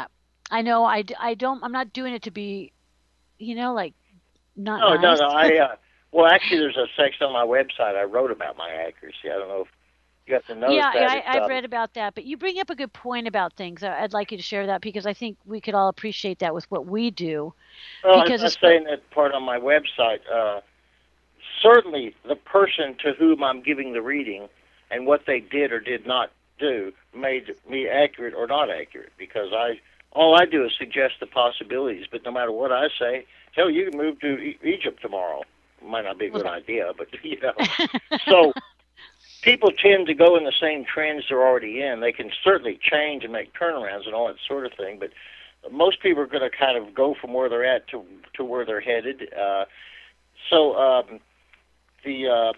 I know I, d- I don't, I'm not doing it to be, you know, like not No, nice. no, no. I uh, well, actually, there's a section on my website I wrote about my accuracy. I don't know if you have to notice Yeah, that. I, It's, I've um, read about that, but you bring up a good point about things. I- I'd like you to share that because I think we could all appreciate that with what we do. well, Because I, I it's say in that part on my website, uh, certainly the person to whom I'm giving the reading and what they did or did not do made me accurate or not accurate, because I all I do is suggest the possibilities. But no matter what I say, hell, you can move to e- Egypt tomorrow. Might not be a good idea, but you know. So people tend to go in the same trends they're already in. They can certainly change and make turnarounds and all that sort of thing, but most people are going to kind of go from where they're at to to where they're headed. Uh, so um, the uh,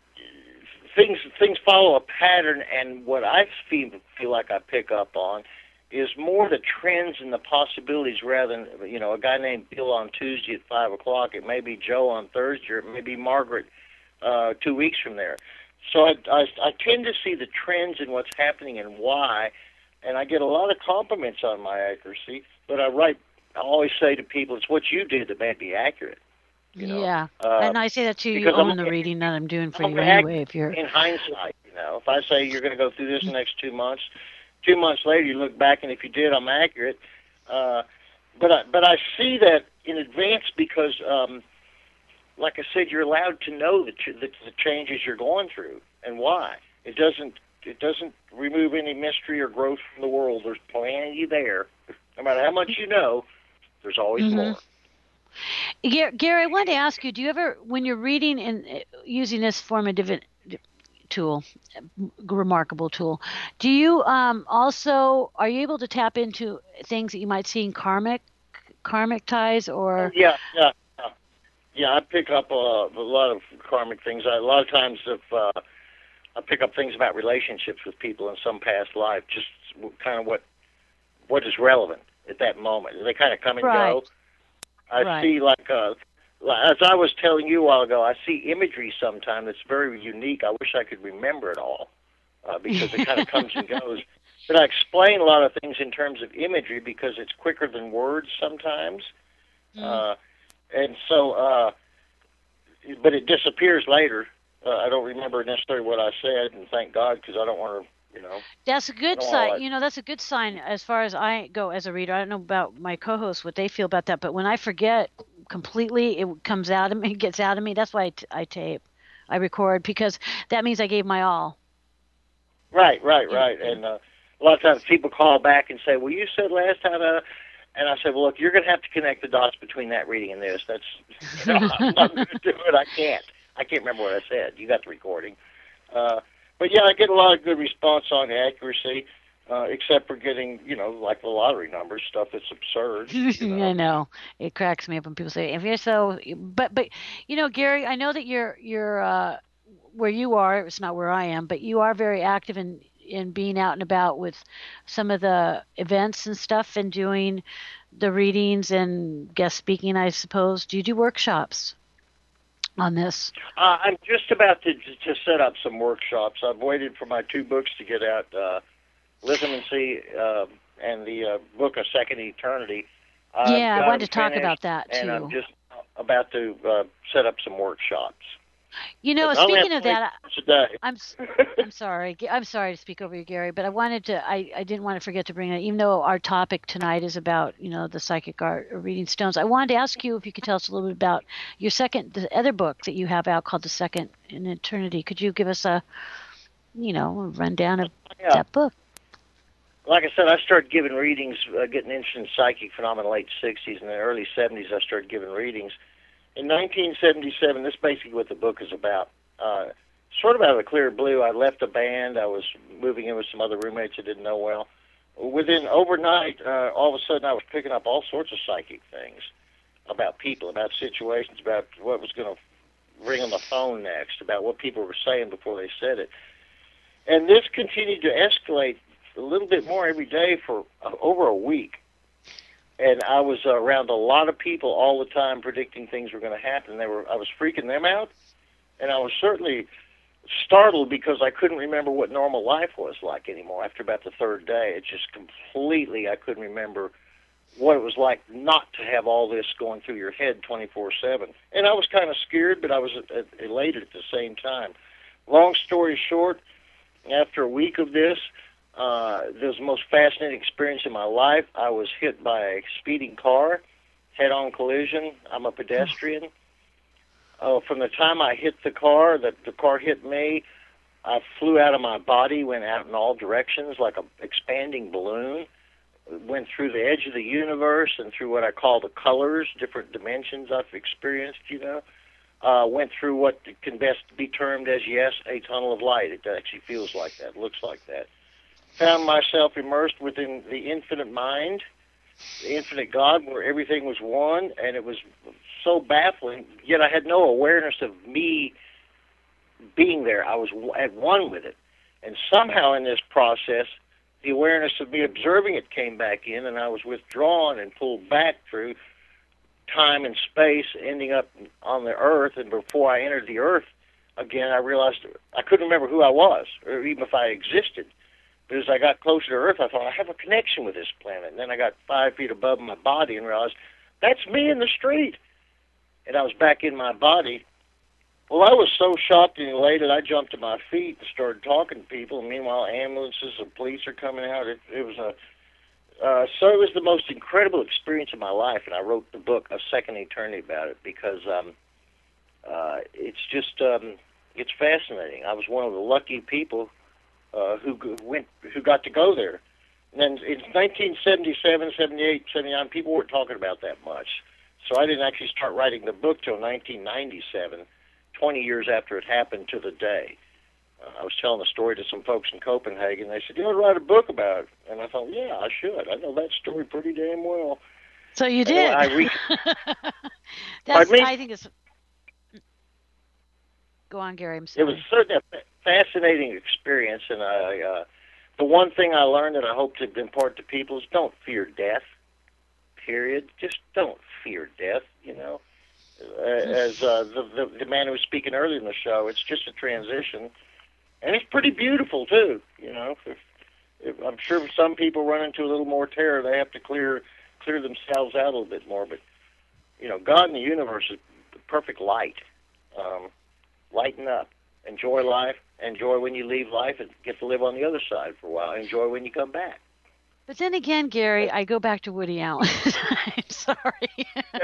things things follow a pattern, and what I feel feel like I pick up on is more the trends and the possibilities rather than, you know, a guy named Bill on Tuesday at five o'clock. It may be Joe on Thursday, or it may be Margaret uh, two weeks from there. So I, I, I tend to see the trends and what's happening and why, and I get a lot of compliments on my accuracy. But I write, I always say to people, it's what you did that made me accurate. You know? yeah, Uh, and I say that too. You because I'm- own the reading that I'm doing for I'm you gonna act anyway. If you're in hindsight, you know, if I say you're going to go through this in the next two months, two months later you look back, and if you did, I'm accurate. Uh, but I, but I see that in advance because, um, like I said, you're allowed to know the, ch- the the changes you're going through and why. It doesn't it doesn't remove any mystery or growth from the world. There's plenty there. No matter how much you know, there's always Mhm. more. Gar- Gary, I wanted to ask you: do you ever, when you're reading and uh, using this form of divi- tool, remarkable tool, do you um, also are you able to tap into things that you might see in karmic, karmic ties, or Yeah, yeah, yeah. Yeah, I pick up uh, a lot of karmic things. I, a lot of times, if uh, I pick up things about relationships with people in some past life, just kind of what what is relevant at that moment. They kind of come and Right. go. I Right. see, like, uh, as I was telling you a while ago, I see imagery sometimes that's very unique. I wish I could remember it all uh, because it kind of comes and goes. But I explain a lot of things in terms of imagery because it's quicker than words sometimes. Mm. Uh, and so, uh, but it disappears later. Uh, I don't remember necessarily what I said, and thank God, because I don't want to, you know. That's a good I don't sign. wanna- You know, that's a good sign as far as I go as a reader. I don't know about my co-hosts what they feel about that, but when I forget completely, it comes out of me, gets out of me. That's why I, t- I tape, I record, because that means I gave my all. Right, right, right. And uh, a lot of times people call back and say, "Well, you said last time," uh, and I said, "Well, look, you're going to have to connect the dots between that reading and this. That's, you know, I'm not going to do it. I can't. I can't remember what I said. You got the recording." Uh, but yeah, I get a lot of good response on accuracy, uh, except for getting, you know, like the lottery numbers, stuff that's absurd. You know? I know, it cracks me up when people say, "If you're so," but but you know, Gary, I know that you're you're uh, where you are. It's not where I am, but you are very active in in being out and about with some of the events and stuff, and doing the readings and guest speaking, I suppose. Do you do workshops on this? Uh, I'm just about to to set up some workshops. I've waited for my two books to get out, uh, Listen and See, uh, and the uh, book A Second Eternity. I've Yeah, I got wanted them to talk finished, about that and too. I'm just about to uh, set up some workshops. You know, But I only speaking have of that, twenty minutes a day. I'm s- I'm sorry. G- I'm sorry to speak over you, Gary, but I wanted to. I, I didn't want to forget to bring it. Even though our topic tonight is about, you know, the psychic art or reading stones, I wanted to ask you if you could tell us a little bit about your second, the other book that you have out called The Second in Eternity. Could you give us a, you know, a rundown of Yeah. that book? Like I said, I started giving readings, uh, getting interested in psychic phenomena in the late sixties. In the early seventies, I started giving readings. In nineteen seventy-seven, this is basically what the book is about. Uh, sort of out of the clear blue, I left a band. I was moving in with some other roommates I didn't know well. Within overnight, uh, all of a sudden, I was picking up all sorts of psychic things about people, about situations, about what was going to ring on the phone next, about what people were saying before they said it. And this continued to escalate a little bit more every day for uh, over a week. And I was uh, around a lot of people all the time predicting things were going to happen. They were, I was freaking them out, and I was certainly startled because I couldn't remember what normal life was like anymore. After about the third day, it just completely, I couldn't remember what it was like not to have all this going through your head twenty-four seven. And I was kind of scared, but I was elated at the same time. Long story short, after a week of this, uh, this was the most fascinating experience in my life. I was hit by a speeding car, head-on collision. I'm a pedestrian. Uh, from the time I hit the car, that the car hit me, I flew out of my body, went out in all directions like an expanding balloon, went through the edge of the universe and through what I call the colors, different dimensions I've experienced, you know. Uh, went through what can best be termed as, yes, a tunnel of light. It actually feels like that, looks like that. Found myself immersed within the infinite mind, the infinite God, where everything was one, and it was so baffling, yet I had no awareness of me being there. I was at one with it. And somehow in this process, the awareness of me observing it came back in, and I was withdrawn and pulled back through time and space, ending up on the earth. And before I entered the earth again, I realized I couldn't remember who I was, or even if I existed. But as I got closer to earth, I thought, I have a connection with this planet. And then I got five feet above my body and realized, that's me in the street. And I was back in my body. Well, I was so shocked and elated, I jumped to my feet and started talking to people. And meanwhile, ambulances and police are coming out. It, it was a uh, so it was the most incredible experience of my life, and I wrote the book A Second Eternity about it because um, uh, it's just um, it's fascinating. I was one of the lucky people uh, who went who got to go there. And then in nineteen seventy-seven, seventy-eight, seventy-nine, people weren't talking about that much. So I didn't actually start writing the book till nineteen ninety-seven. twenty years after it happened to the day. Uh, I was telling a story to some folks in Copenhagen. They said, you ought to write a book about it. And I thought, yeah, I should. I know that story pretty damn well. So you did. I re- That's, I think it's... Go on, Gary. I'm sorry. It was certainly a fascinating experience. And I, uh, the one thing I learned that I hope to impart to people is don't fear death, period. Just don't fear death, you know. Uh, as uh, the, the the man who was speaking earlier in the show, it's just a transition, and it's pretty beautiful too. You know, if, if, I'm sure if some people run into a little more terror, they have to clear clear themselves out a little bit more. But you know, God in the universe is the perfect light. Um, lighten up, enjoy life, enjoy when you leave life, and get to live on the other side for a while. Enjoy when you come back. But then again, Gary, I go back to Woody Allen. I'm sorry.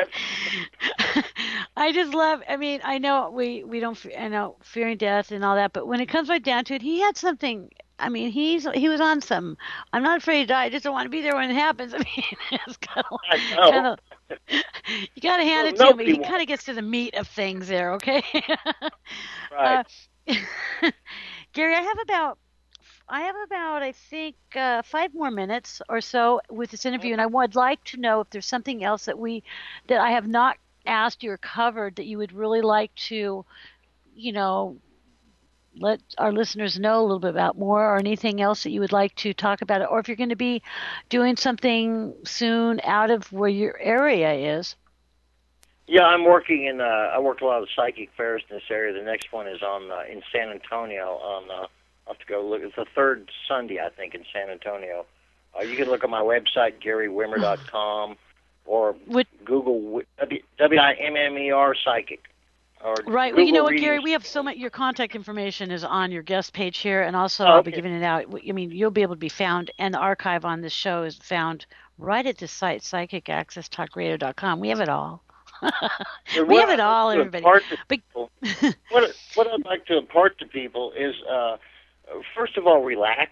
I just love, I mean, I know we, we don't, I know, fearing death and all that, but when it comes right down to it, he had something, I mean, he's he was on some, I'm not afraid to die, I just don't want to be there when it happens. I mean, it's kind of, kind of you got to hand it to him, but he kind of gets to the meat of things there, okay? Right. Uh, Gary, I have about, I have about, I think, uh, five more minutes or so with this interview, and I would like to know if there's something else that we, that I have not asked you or covered that you would really like to, you know, let our listeners know a little bit about more, or anything else that you would like to talk about, or if you're going to be doing something soon out of where your area is. Yeah, I'm working in, uh, I work a lot of psychic fairs in this area. The next one is on uh, in San Antonio on, uh, I'll have to go look. It's the third Sunday, I think, in San Antonio. Uh, you can look at my website, Gary Wimmer dot com, or Would, Google W I M M E R Psychic. Or right. Google well, you know what, readings. Gary? We have so much. Your contact information is on your guest page here, and also Oh, I'll okay. be giving it out. I mean, you'll be able to be found, and the archive on this show is found right at this site, psychic access talk radio dot com. We have it all. we what have it I'd all, like to everybody. impart to But, people- what, what I'd like to impart to people is, uh, first of all, relax.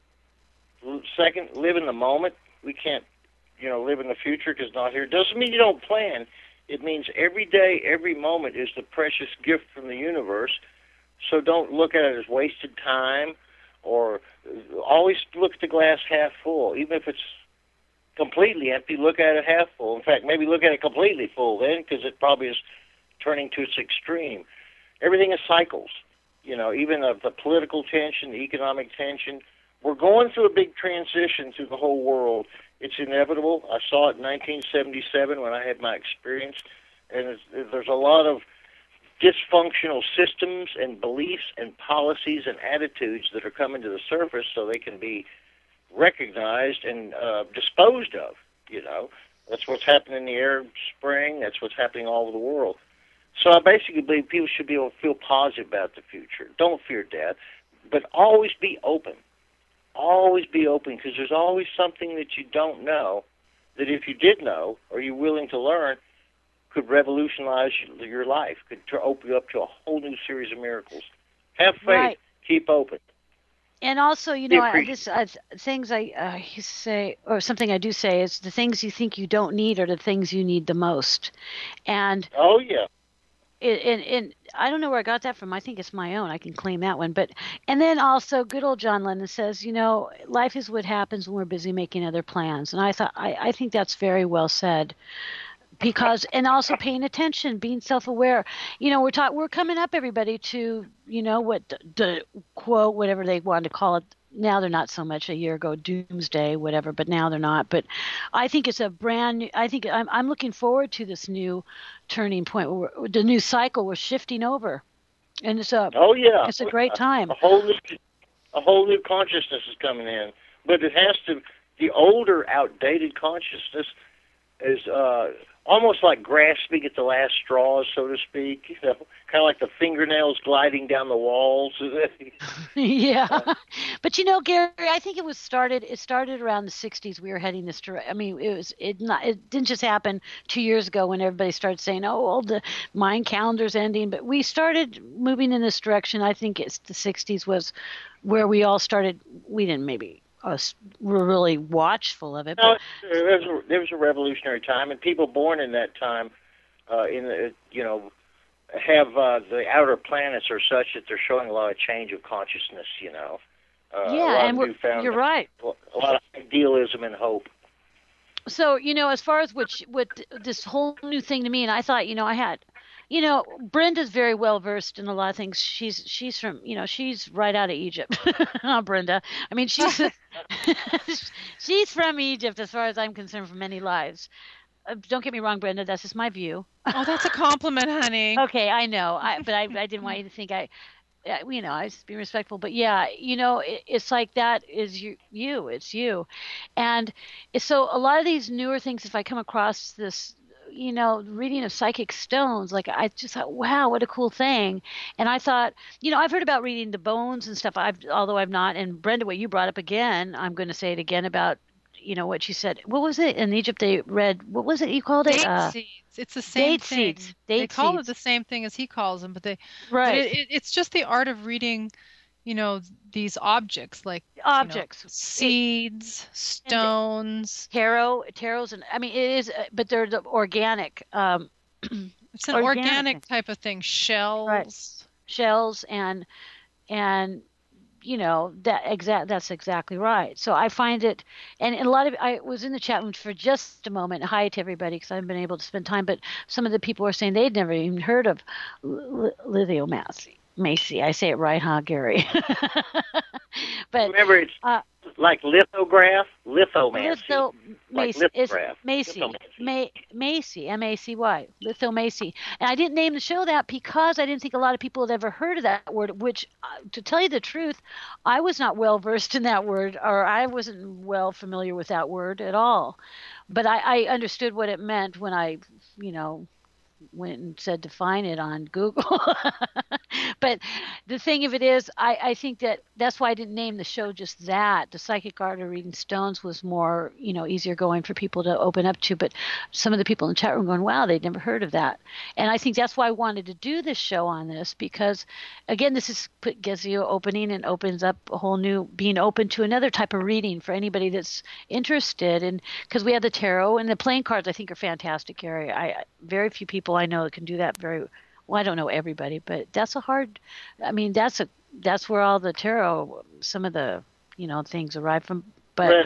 Second, live in the moment. We can't, you know, live in the future because it's not here. Doesn't mean you don't plan. It means every day, every moment is the precious gift from the universe. So don't look at it as wasted time, or always look at the glass half full. Even if it's completely empty, look at it half full. In fact, maybe look at it completely full then, because it probably is turning to its extreme. Everything is cycles. You know, even the, the political tension, the economic tension. We're going through a big transition through the whole world. It's inevitable. I saw it in nineteen seventy-seven when I had my experience, and it's, there's a lot of dysfunctional systems and beliefs and policies and attitudes that are coming to the surface so they can be recognized and uh, disposed of. You know, that's what's happening in the Arab Spring. That's what's happening all over the world. So I basically believe people should be able to feel positive about the future. Don't fear death, but always be open. Always be open, because there's always something that you don't know that if you did know or you're willing to learn could revolutionize your life, could open you up to a whole new series of miracles. Have faith. Right. Keep open. And also, you know, I, this uh, things I uh, say, or something I do say, is the things you think you don't need are the things you need the most. And oh yeah, and, and I don't know where I got that from. I think it's my own. I can claim that one. But and then also, good old John Lennon says, you know, life is what happens when we're busy making other plans. And I thought, I, I think that's very well said. Because and also paying attention, being self-aware. You know, we're talk, we're coming up, everybody, to you know what the, the quote, whatever they wanted to call it. Now they're not so much. A year ago, doomsday, whatever. But now they're not. But I think it's a brand new. I think I'm I'm looking forward to this new turning point. Where we're, the new cycle we're shifting over, and it's a oh yeah, it's a great time. A, a whole new a whole new consciousness is coming in, but it has to. The older, outdated consciousness is. Uh, Almost like grasping at the last straws, so to speak. You know, kind of like the fingernails gliding down the walls. Yeah, but you know, Gary, I think it was started. It started around the sixties. We were heading this direction. I mean, it was it not. It didn't just happen two years ago when everybody started saying, "Oh, well, the Mayan calendar's ending." But we started moving in this direction. I think it's the sixties was where we all started. We didn't maybe. Us were really watchful of it. No, there was, a, there was a revolutionary time, and people born in that time, uh, in the you know, have uh, the outer planets are such that they're showing a lot of change of consciousness. You know, uh, yeah, and we're, you're right. A lot of idealism and hope. So you know, as far as which what this whole new thing to me, and I thought, you know, I had. You know, Brenda's very well versed in a lot of things. She's she's from you know she's right out of Egypt. Oh, Brenda. I mean she's she's from Egypt as far as I'm concerned from many lives. Uh, don't get me wrong, Brenda. That's just my view. Oh, that's a compliment, honey. Okay, I know. I but I I didn't want you to think I. You know, I was being respectful, but yeah, you know, it, it's like that is you, you, it's you, and so a lot of these newer things. If I come across this. You know, reading of psychic stones, like I just thought, wow, what a cool thing. And I thought, you know, I've heard about reading the bones and stuff, I've, although I've not. And Brenda, what you brought up again, I'm going to say it again about, you know, what you said. What was it in Egypt? They read, what was it you called it? Date uh, seeds. It's the same date thing. Seeds. Date they call seeds. it the same thing as he calls them, but they, right. But it, it, it's just the art of reading, you know, these objects like objects, you know, seeds, it, stones, tarot, tarots, and I mean it is, but they're the organic. Um, it's an organic, organic type of thing. Shells, right. Shells, and and you know that exact. That's exactly right. So I find it, and a lot of I was in the chat room for just a moment. Hi to everybody because I haven't been able to spend time, but some of the people were saying they'd never even heard of li- lithomancy. Macy, I say it right, huh, Gary? But remember, it's uh, like lithograph, lithomancy. Litho, like Macy, lithograph. Macy, Lithomancy. Macy, M A C Y, lithomancy. And I didn't name the show that because I didn't think a lot of people had ever heard of that word. Which, uh, to tell you the truth, I was not well versed in that word, or I wasn't well familiar with that word at all. But I, I understood what it meant when I, you know. went and said define it on Google. But the thing of it is, I, I think that that's why I didn't name the show just that. The Psychic Art of Reading Stones was more, you know, easier going for people to open up to. But some of the people in the chat room going, wow, they'd never heard of that. And I think that's why I wanted to do this show on this, because, again, this is gives you opening and opens up a whole new, being open to another type of reading for anybody that's interested. And because we have the tarot and the playing cards, I think are fantastic, Gary. I very few people I know can do that very well. I don't know everybody, but that's a hard, I mean, that's a, that's where all the tarot, some of the, you know, things arrive from, but.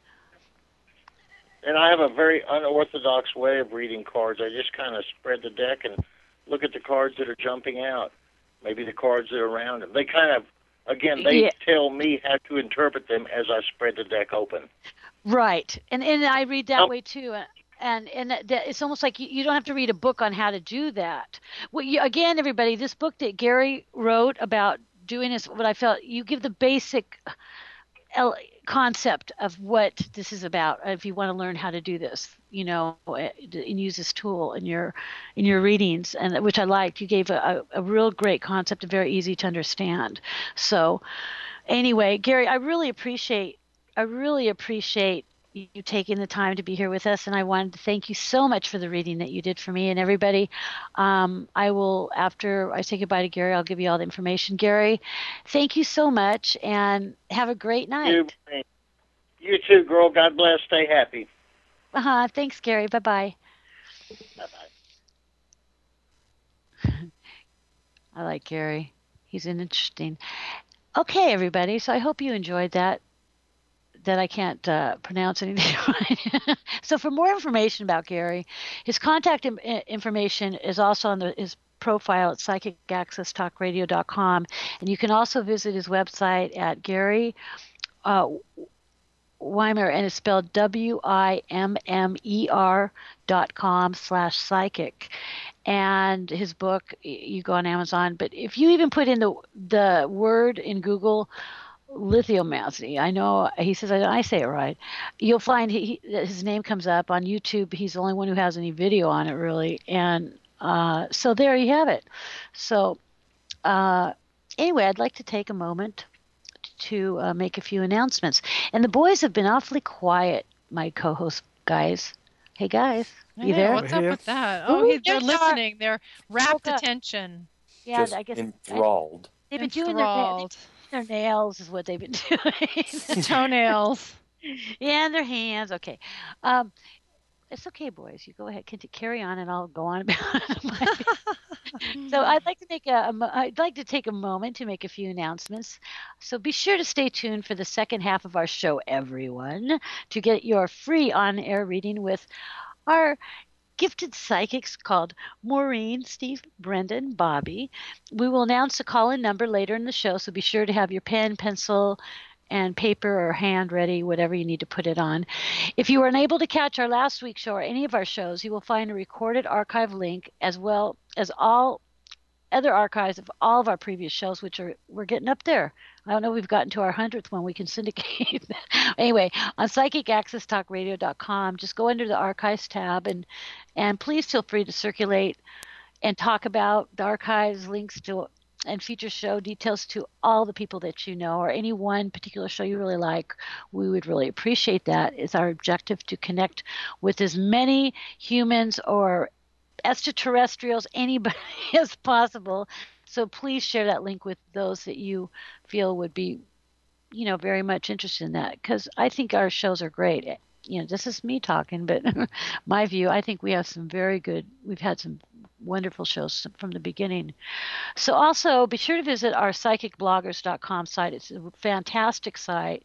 And I have a very unorthodox way of reading cards. I just kind of spread the deck and look at the cards that are jumping out, maybe the cards that are around them. They kind of, again, they yeah. tell me how to interpret them as I spread the deck open. Right. And, and I read that oh. way too. And and that, it's almost like you, you don't have to read a book on how to do that. Well, you, again, everybody, this book that Gary wrote about doing is what I felt. You give the basic concept of what this is about. If you want to learn how to do this, you know, and use this tool in your in your readings, and which I liked. You gave a, a, a real great concept, and very easy to understand. So, anyway, Gary, I really appreciate I really appreciate you taking the time to be here with us, and I wanted to thank you so much for the reading that you did for me and everybody. Um, I will, after I say goodbye to Gary, I'll give you all the information. Gary, thank you so much, and have a great night. You, you too, girl. God bless. Stay happy. Uh-huh. Thanks, Gary. Bye-bye. Bye-bye. I like Gary. He's an interesting. Okay, everybody. So I hope you enjoyed that. That I can't uh, pronounce anything right. So for more information about Gary, his contact im- information is also on the, his profile at psychic access talk radio dot com. And you can also visit his website at Gary uh, Wimmer, and it's spelled W I M M E R dot com slash psychic. And his book, you go on Amazon. But if you even put in the the word in Google, lithiumancy. I know he says I, I say it right. You'll find he, he, his name comes up on YouTube. He's the only one who has any video on it, really. And uh, so there you have it. So uh, anyway, I'd like to take a moment to uh, make a few announcements. And the boys have been awfully quiet, my co-host guys. Hey guys, you Hey, there? what's up Here. with that? Oh, Ooh, he, they're they are. listening. They're rapt Okay. attention. Yeah, Just I guess enthralled. they've been doing their, na- Enthralled. their nails is what they've been doing. Toenails. Yeah, and their hands. Okay. Um, it's okay, boys. You go ahead, Conti- carry on, and I'll go on about my. So I'd like to make a, a mo- I'd like to take a moment to make a few announcements. So be sure to stay tuned for the second half of our show, everyone, to get your free on-air reading with our gifted psychics called Maureen, Steve, Brendan, Bobby. We will announce the call-in number later in the show, so be sure to have your pen, pencil, and paper or hand ready, whatever you need to put it on. If you were unable to catch our last week's show or any of our shows, you will find a recorded archive link as well as all other archives of all of our previous shows, which are we're getting up there. I don't know, we've gotten to our hundredth one. We can syndicate. Anyway, on psychic access talk radio dot com, just go under the archives tab, and and please feel free to circulate and talk about the archives, links to and feature show details to all the people that you know, or any one particular show you really like. We would really appreciate that. It's our objective to connect with as many humans or extraterrestrials, anybody as possible. So please share that link with those that you feel would be, you know, very much interested in that, because I think our shows are great. You know, this is me talking, but my view, I think we have some very good, we've had some wonderful shows from the beginning. So also be sure to visit our psychic bloggers dot com site. It's a fantastic site,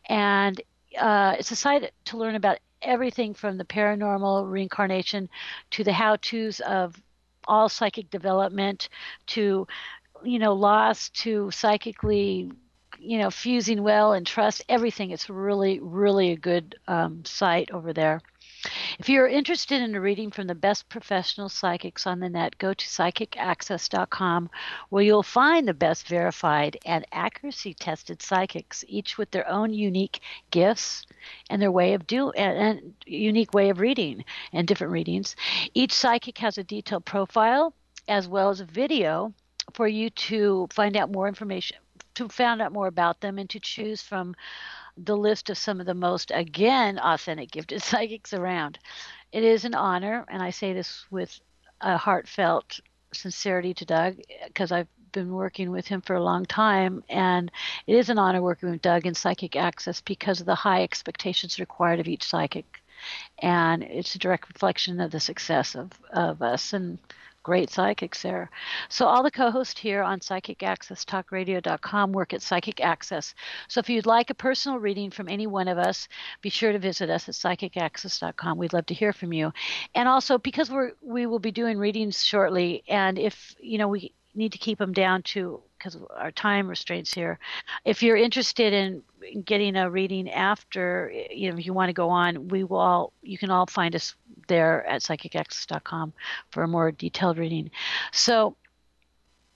and uh, it's a site to learn about everything from the paranormal, reincarnation, to the how-tos of all psychic development, to, you know, loss, to psychically, you know, fusing well and trust, everything. It's really, really a good um, site over there. If you're interested in a reading from the best professional psychics on the net, go to psychic access dot com, where you'll find the best verified and accuracy tested psychics, each with their own unique gifts and their way of do and, and unique way of reading and different readings. Each psychic has a detailed profile as well as a video for you to find out more information, to find out more about them, and to choose from the list of some of the most, again, authentic gifted psychics around. It is an honor, and I say this with a heartfelt sincerity to Doug, because I've been working with him for a long time, and it is an honor working with Doug in Psychic Access because of the high expectations required of each psychic. And it's a direct reflection of the success of, of us and great psychics there. So all the co-hosts here on psychic access talk radio dot com work at Psychic Access. So if you'd like a personal reading from any one of us, be sure to visit us at psychic access dot com. We'd love to hear from you. And also, because we're we will be doing readings shortly, and if you know we need to keep them down to, because of our time restraints here, if you're interested in getting a reading after, you know, if you want to go on, we will all, you can all find us there at psychic access dot com for a more detailed reading. So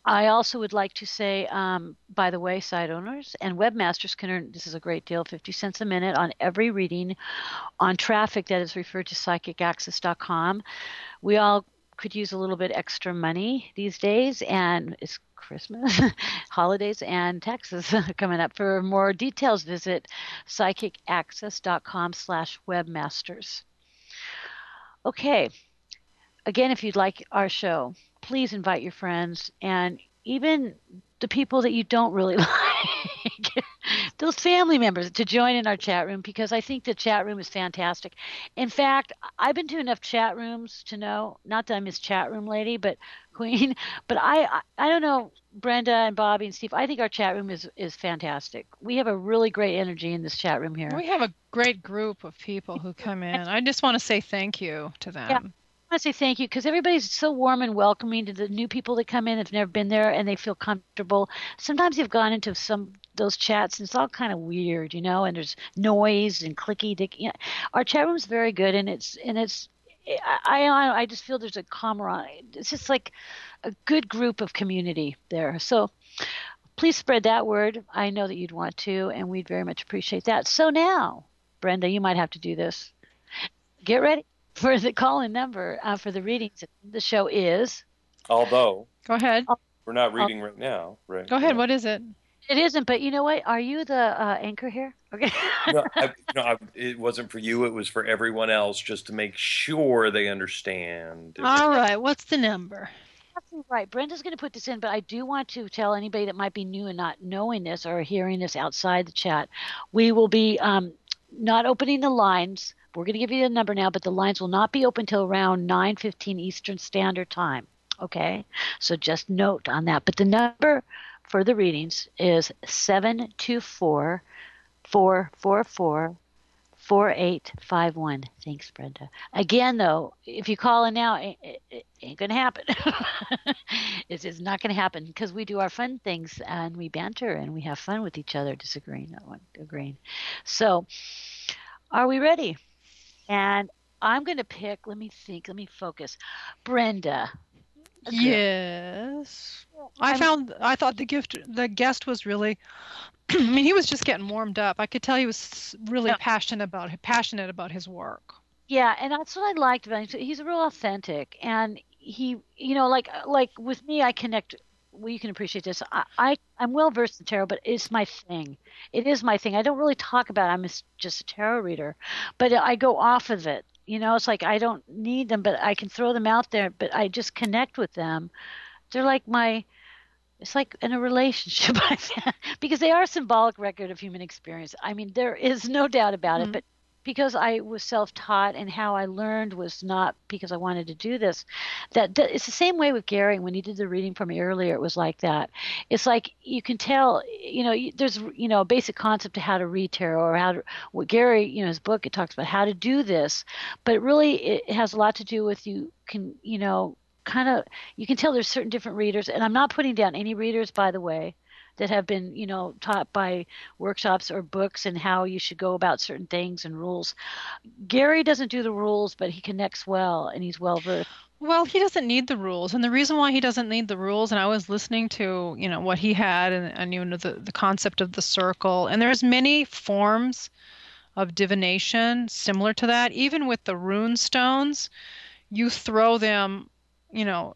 I also would like to say, um, by the way, site owners and webmasters can earn, this is a great deal, fifty cents a minute on every reading on traffic that is referred to psychic access dot com. We all could use a little bit extra money these days, and it's Christmas, holidays, and taxes coming up. For more details, visit psychic access dot com slash webmasters. Okay. Again, if you'd like our show, please invite your friends and even the people that you don't really like, those family members, to join in our chat room, because I think the chat room is fantastic. In fact, I've been to enough chat rooms to know, not that I'm his chat room lady, but Queen, but I, I, I don't know, Brenda and Bobby and Steve, I think our chat room is, is fantastic. We have a really great energy in this chat room here. We have a great group of people who come in. I just want to say thank you to them. Yeah. I want to say thank you because everybody's so warm and welcoming to the new people that come in that've never been there and they feel comfortable. Sometimes you've gone into some those chats and it's all kind of weird, you know, and there's noise and clicky dicky. You know, our chat room's very good, and it's and it's I, I I just feel there's a camaraderie. It's just like a good group of community there. So please spread that word. I know that you'd want to, and we'd very much appreciate that. So now, Brenda, you might have to do this. Get ready for the call-in number uh, for the readings. The show is. Although. Go ahead. We're not reading right now, right? Go ahead. What is it? It isn't, but you know what? Are you the uh, anchor here? Okay. no, I, no I, it wasn't for you. It was for everyone else, just to make sure they understand. All right. What's the number? Right. Brenda's going to put this in, but I do want to tell anybody that might be new and not knowing this or hearing this outside the chat, we will be um, not opening the lines. We're going to give you the number now, but the lines will not be open till around nine fifteen Eastern Standard Time. Okay? So just note on that. But the number for the readings is seven two four, four four four, four eight five one. Thanks, Brenda. Again, though, if you call in now, it, it, it ain't going to happen. It's, it's not going to happen because we do our fun things and we banter and we have fun with each other, disagreeing, not agreeing. So are we ready? And I'm going to pick, let me think, let me focus. Brenda. Yes. I found, I thought the gift, the guest was really, I mean, he was just getting warmed up. I could tell he was really yeah. passionate about, passionate about his work. Yeah. And that's what I liked about him. He's real authentic. And he, you know, like, like with me, I connect. Well, you can appreciate this. I, I, I'm well versed in tarot, but it's my thing. It is my thing. I don't really talk about it. I'm just a tarot reader, but I go off of it. You know, it's like I don't need them, but I can throw them out there, but I just connect with them. They're like my, it's like in a relationship, because they are a symbolic record of human experience. I mean, there is no doubt about mm-hmm. it, but because I was self-taught and how I learned was not because I wanted to do this. That, that it's the same way with Gary. When he did the reading for me earlier, it was like that. It's like you can tell, you know, there's, you know, a basic concept of how to read tarot or how to, what Gary, you know, his book, it talks about how to do this, but really it has a lot to do with you can, you know, kind of, you can tell there's certain different readers, and I'm not putting down any readers, by the way, that have been, you know, taught by workshops or books and how you should go about certain things and rules. Gary doesn't do the rules, but he connects well and he's well versed. Well, he doesn't need the rules. And the reason why he doesn't need the rules, and I was listening to, you know, what he had and, and you know, the, the concept of the circle. And there's many forms of divination similar to that. Even with the rune stones, you throw them, you know,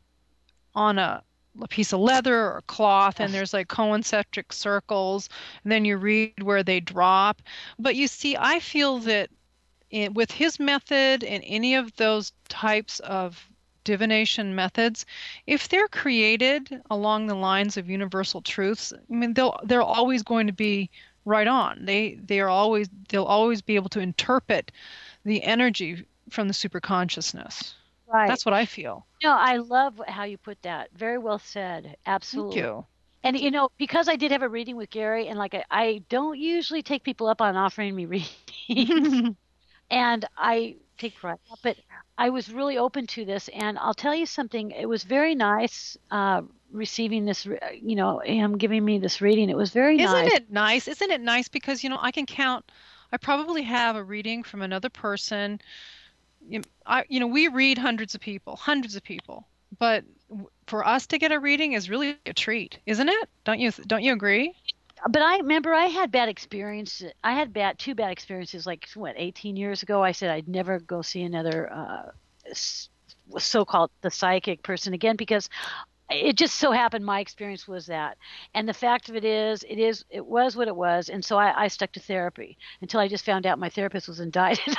on a a piece of leather or cloth, and there's like concentric circles, and then you read where they drop. But you see, I feel that it, with his method and any of those types of divination methods, if they're created along the lines of universal truths, I mean, they'll they're always going to be right on. They they are always they'll always be able to interpret the energy from the superconsciousness. Right. That's what I feel. No, I love how you put that. Very well said. Absolutely. Thank you. And, you know, because I did have a reading with Gary, and like I, I don't usually take people up on offering me readings, and I take pride, but I was really open to this. And I'll tell you something. It was very nice uh, receiving this, you know, him giving me this reading. It was very Isn't nice. Isn't it nice? Isn't it nice? Because, you know, I can count, I probably have a reading from another person. I, you know, we read hundreds of people, hundreds of people. but w- for us to get a reading is really a treat, isn't it? Don't you don't you agree? But I remember I had bad experiences. I had bad two bad experiences. Like what, eighteen years ago, I said I'd never go see another uh, s- so-called the psychic person again because it just so happened my experience was that. And the fact of it is, it is, it was what it was. And so I, I stuck to therapy until I just found out my therapist was indicted.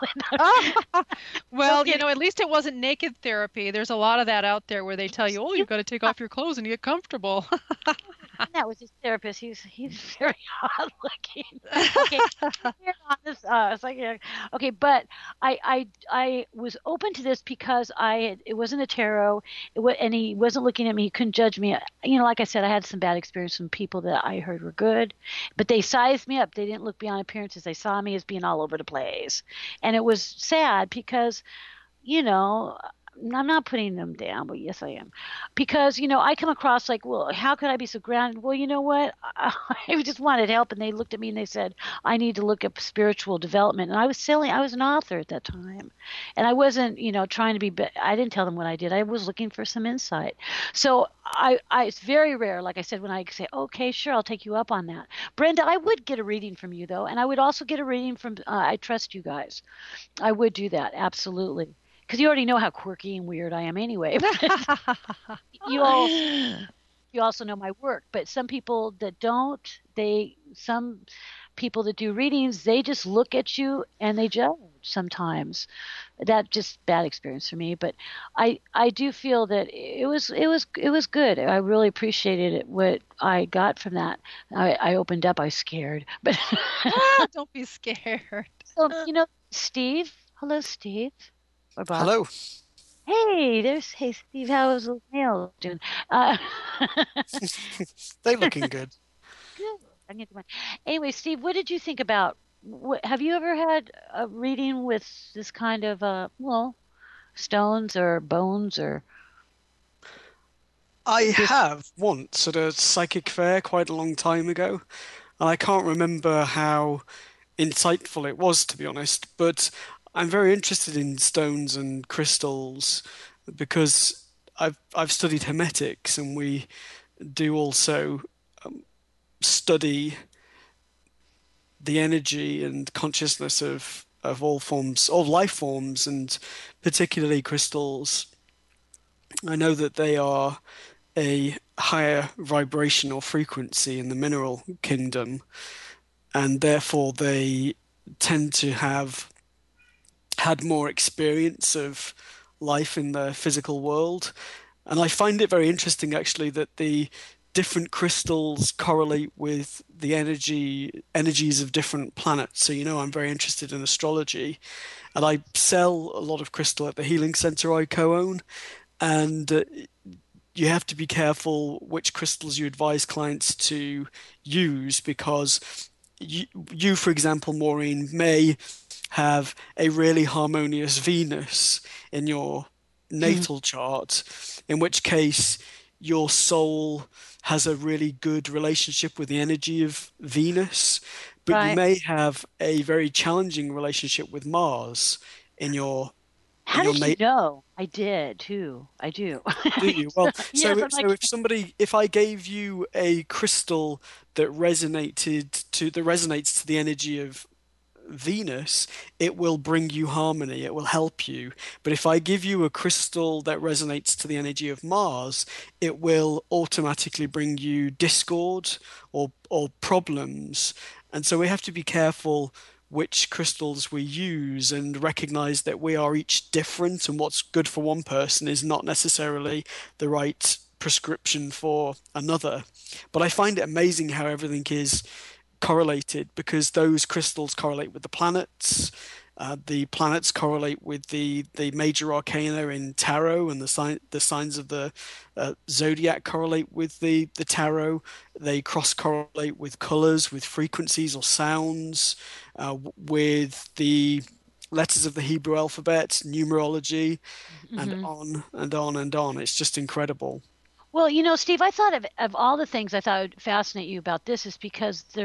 Well, Okay. you know, at least it wasn't naked therapy. There's a lot of that out there where they tell you, oh, you've got to take off your clothes and get comfortable. That was his therapist. He's he's very odd looking. Okay, here on this, uh, it's like yeah. Okay, but I I I was open to this because I had, it wasn't a tarot, it was, and he wasn't looking at me. He couldn't judge me. You know, like I said, I had some bad experience from people that I heard were good, but they sized me up. They didn't look beyond appearances. They saw me as being all over the place, and it was sad because you know. I'm not putting them down, but yes, I am. Because, you know, I come across like, well, how could I be so grounded? Well, you know what? I just wanted help, and they looked at me and they said, I need to look up spiritual development. And I was selling, I was an author at that time. And I wasn't, you know, trying to be, I didn't tell them what I did. I was looking for some insight. So I, I, it's very rare, like I said, when I say, okay, sure, I'll take you up on that. Brenda, I would get a reading from you, though. And I would also get a reading from, uh, I trust you guys. I would do that, absolutely. Because you already know how quirky and weird I am anyway. you all you also know my work, but some people that don't, they some people that do readings, they just look at you and they judge sometimes. That just bad experience for me, but I I do feel that it was it was it was good. I really appreciated it, what I got from that. I, I opened up, I was scared, but Don't be scared. so, you know, Steve, hello Steve. Or Bob. Hello. Hey, there's hey Steve. How's the nails doing? Uh, They looking good. good. I need one. Anyway, Steve, what did you think about? What, have you ever had a reading with this kind of uh, well, stones or bones or? I have once at a psychic fair quite a long time ago, and I can't remember how insightful it was, to be honest, but I'm very interested in stones and crystals because I've I've studied hermetics, and we do also um, study the energy and consciousness of of all forms, all life forms, and particularly crystals. I know that they are a higher vibrational frequency in the mineral kingdom, and therefore they tend to have had more experience of life in the physical world. And I find it very interesting, actually, that the different crystals correlate with the energy energies of different planets. So, you know, I'm very interested in astrology, and I sell a lot of crystal at the healing center I co-own. And uh, you have to be careful which crystals you advise clients to use because you, you for example, Maureen, may have a really harmonious Venus in your natal chart, in which case your soul has a really good relationship with the energy of Venus, but you Right. may have a very challenging relationship with Mars in your How in your did you nat- know? I did too. I do. do you? Well, so Yes, I'm so like, if somebody, if I gave you a crystal that resonated to that resonates to the energy of Venus, it will bring you harmony, it will help you. But if I give you a crystal that resonates to the energy of Mars, it will automatically bring you discord or or problems. And so we have to be careful which crystals we use and recognize that we are each different, and what's good for one person is not necessarily the right prescription for another. But I find it amazing how everything is correlated because those crystals correlate with the planets. Uh, the planets correlate with the, the major arcana in tarot, and the sign the signs of the uh, zodiac correlate with the, the tarot. They cross correlate with colors, with frequencies or sounds, uh, with the letters of the Hebrew alphabet, numerology, and mhm. on and on and on. It's just incredible. Well, you know, Steve, I thought of of all the things I thought would fascinate you about this is because there's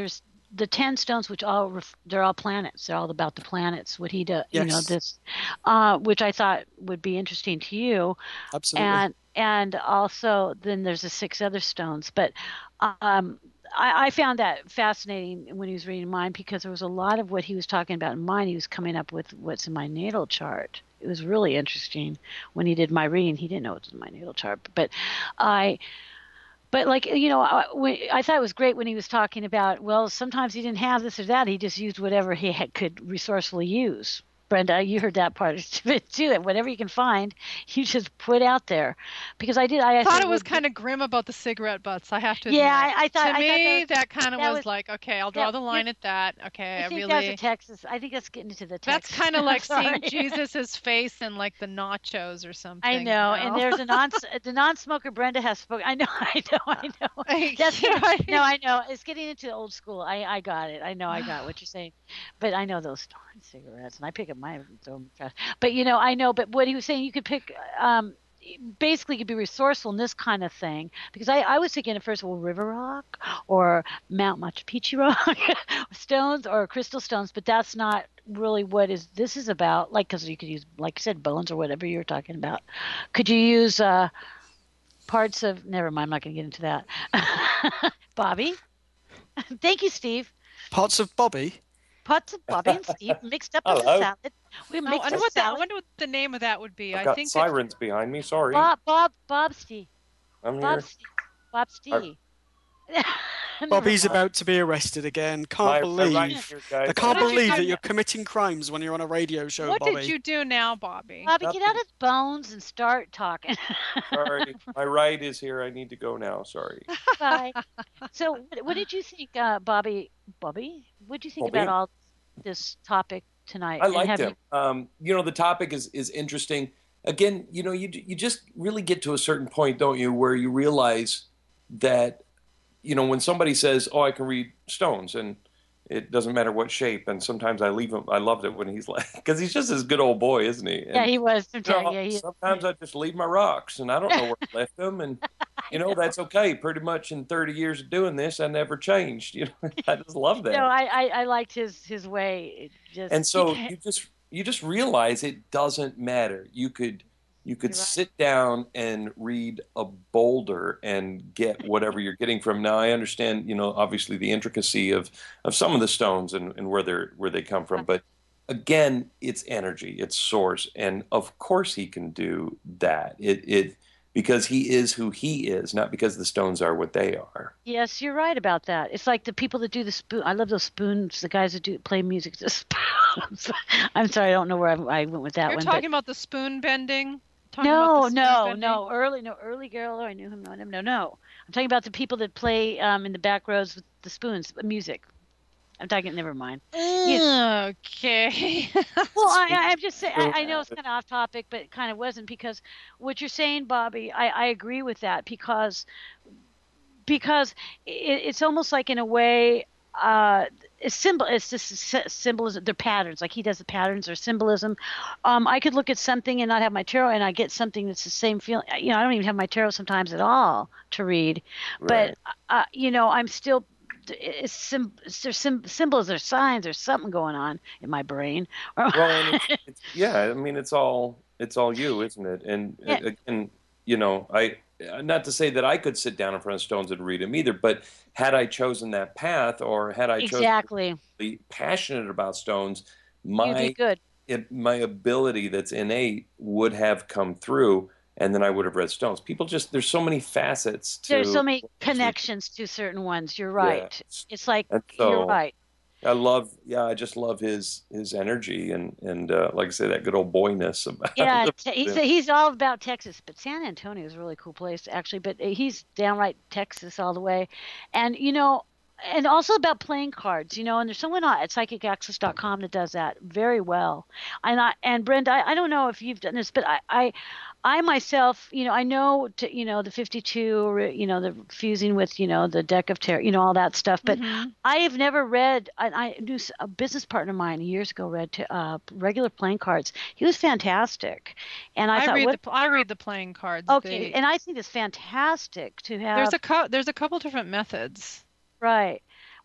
the ten stones, which all ref, they're all planets. They're all about the planets. What he does, Yes. you know, this, uh, which I thought would be interesting to you. Absolutely. And and also then there's the six other stones. But um, I, I found that fascinating when he was reading mine, because there was a lot of what he was talking about in mine. He was coming up with what's in my natal chart. It was really interesting when he did my reading. He didn't know it was in my natal chart, but I. But like, you know, I, when, I thought it was great when he was talking about, well, sometimes he didn't have this or that. He just used whatever he had, could resourcefully use. Brenda, you heard that part of it too. That whatever you can find, you just put out there. Because I did. I, I thought said, it was well, kind of grim about the cigarette butts. I have to admit. Yeah, I, I thought. To I me, thought that, was, that kind of that was, was like, okay, I'll draw that, the line at that. Okay, I I think really. that's a Texas. I think that's getting into the Texas. That's kind of like seeing Sorry. Jesus's face in like the nachos or something. I know, you know? and there's a non the non-smoker Brenda has spoken. I know, I know, I know. That's You know, I- no, I know. It's getting into old school. I I got it. I know, I got what you're saying, but I know those darn cigarettes, and I pick up mine and throw them in the trash. But you know, I know. But what he was saying, you could pick. Um, basically, you could be resourceful in this kind of thing, because I, I was thinking at first, well, River Rock or Mount Machu Picchu rock, stones or crystal stones, but that's not really what is this is about. Like, because you could use, like you said, bones or whatever you were talking about. Could you use uh, parts of? Never mind, I'm not going to get into that. Bobby, thank you, Steve. Parts of Bobby. Parts of Bobby and Steve mixed up in the Hello. salad. We I mixed wonder the what that. I salad. wonder what the name of that would be. I've I got think that- sirens behind me. Sorry. Bob, Bob, Bob, Steve, I'm Bob, here. Steve, Bob, Steve. Never Bobby's mind. about to be arrested again. Can't My- my believe. right here, guys. I can't What did you believe do that now? you're committing crimes when you're on a radio show, What Bobby. did you do now, Bobby? Bobby, get out of bones and start talking. Sorry. My right is here. I need to go now. Sorry. Bye. So, what, what did you think, uh, Bobby? Bobby, what did you think Bobby? about all this topic tonight? I And liked have him. Um, you know, the topic is is interesting. Again, you know, you you just really get to a certain point, don't you, where you realize that, you know, when somebody says, "Oh, I can read stones," and it doesn't matter what shape, and sometimes I leave him. I loved it when he's like, because he's just this good old boy, isn't he? And, Yeah, he was. you know, Yeah, he, sometimes I just leave my rocks, and I don't know where I left them, and you know that's okay. Pretty much in thirty years of doing this, I never changed. You know, I just love that. no, I, I, I liked his his way. It just And so you just you just realize it doesn't matter. You could you could You're right. sit down and read a boulder and get whatever you're getting from. Now I understand, you know, obviously the intricacy of, of some of the stones and, and where they're where they come from, but again, it's energy, it's source, and of course he can do that. It it because he is who he is, not because the stones are what they are. Yes, you're right about that. It's like the people that do the spoon. I love those spoons. The guys that do play music, the spoons. I'm sorry, I don't know where I, I went with that You're one. talking about the spoon bending? but Talking about no, the spoon no, bending? no. Early, no early girl. I knew him. No, no, no. I'm talking about the people that play um, in the back rows with the spoons, music. I'm talking. Never mind. Okay. Well, I, I- I'm just saying. I, I know it's kind of off topic, but it kind of wasn't, because what you're saying, Bobby, I, I agree with that, because because it, it's almost like, in a way, uh, it's symbol. It's just sy- symbolism. They're patterns. Like he does the patterns or symbolism. Um, I could look at something and not have my tarot, and I get something that's the same feeling. You know, I don't even have my tarot sometimes at all to read, Right. but uh, you know, I'm still. It's sim- there's sim- symbols or signs or something going on in my brain. Well, and it's, it's, yeah, I mean, it's all it's all you, isn't it? And Yeah. again, you know, I not to say that I could sit down in front of stones and read them either, but had I chosen that path, or had I chosen Exactly. to be passionate about stones, You'd be my good. it, my ability that's innate would have come through, and then I would have read stones. People just there's so many facets to. There's so many connections to certain ones. You're right. Yes. It's like And you're so- right. I love, yeah, I just love his his energy and and uh, like I say, that good old boyness about Yeah, him. te- he's he's all about Texas, but San Antonio is a really cool place actually. But he's downright Texas all the way, and you know, and also about playing cards. You know, and there's someone at psychic access dot com that does that very well. And I and Brenda, I, I don't know if you've done this, but I. I I myself, you know, I know, to, you know, the fifty-two, you know, the fusing with, you know, the deck of tarot, you know, all that stuff. But Mhm. I have never read. I, I knew s- a business partner of mine years ago read to, uh, regular playing cards. He was fantastic, and I, I thought, read what? the I read the playing cards. Okay, They- and I think it's fantastic to have. there's a co- there's a couple different methods. Right.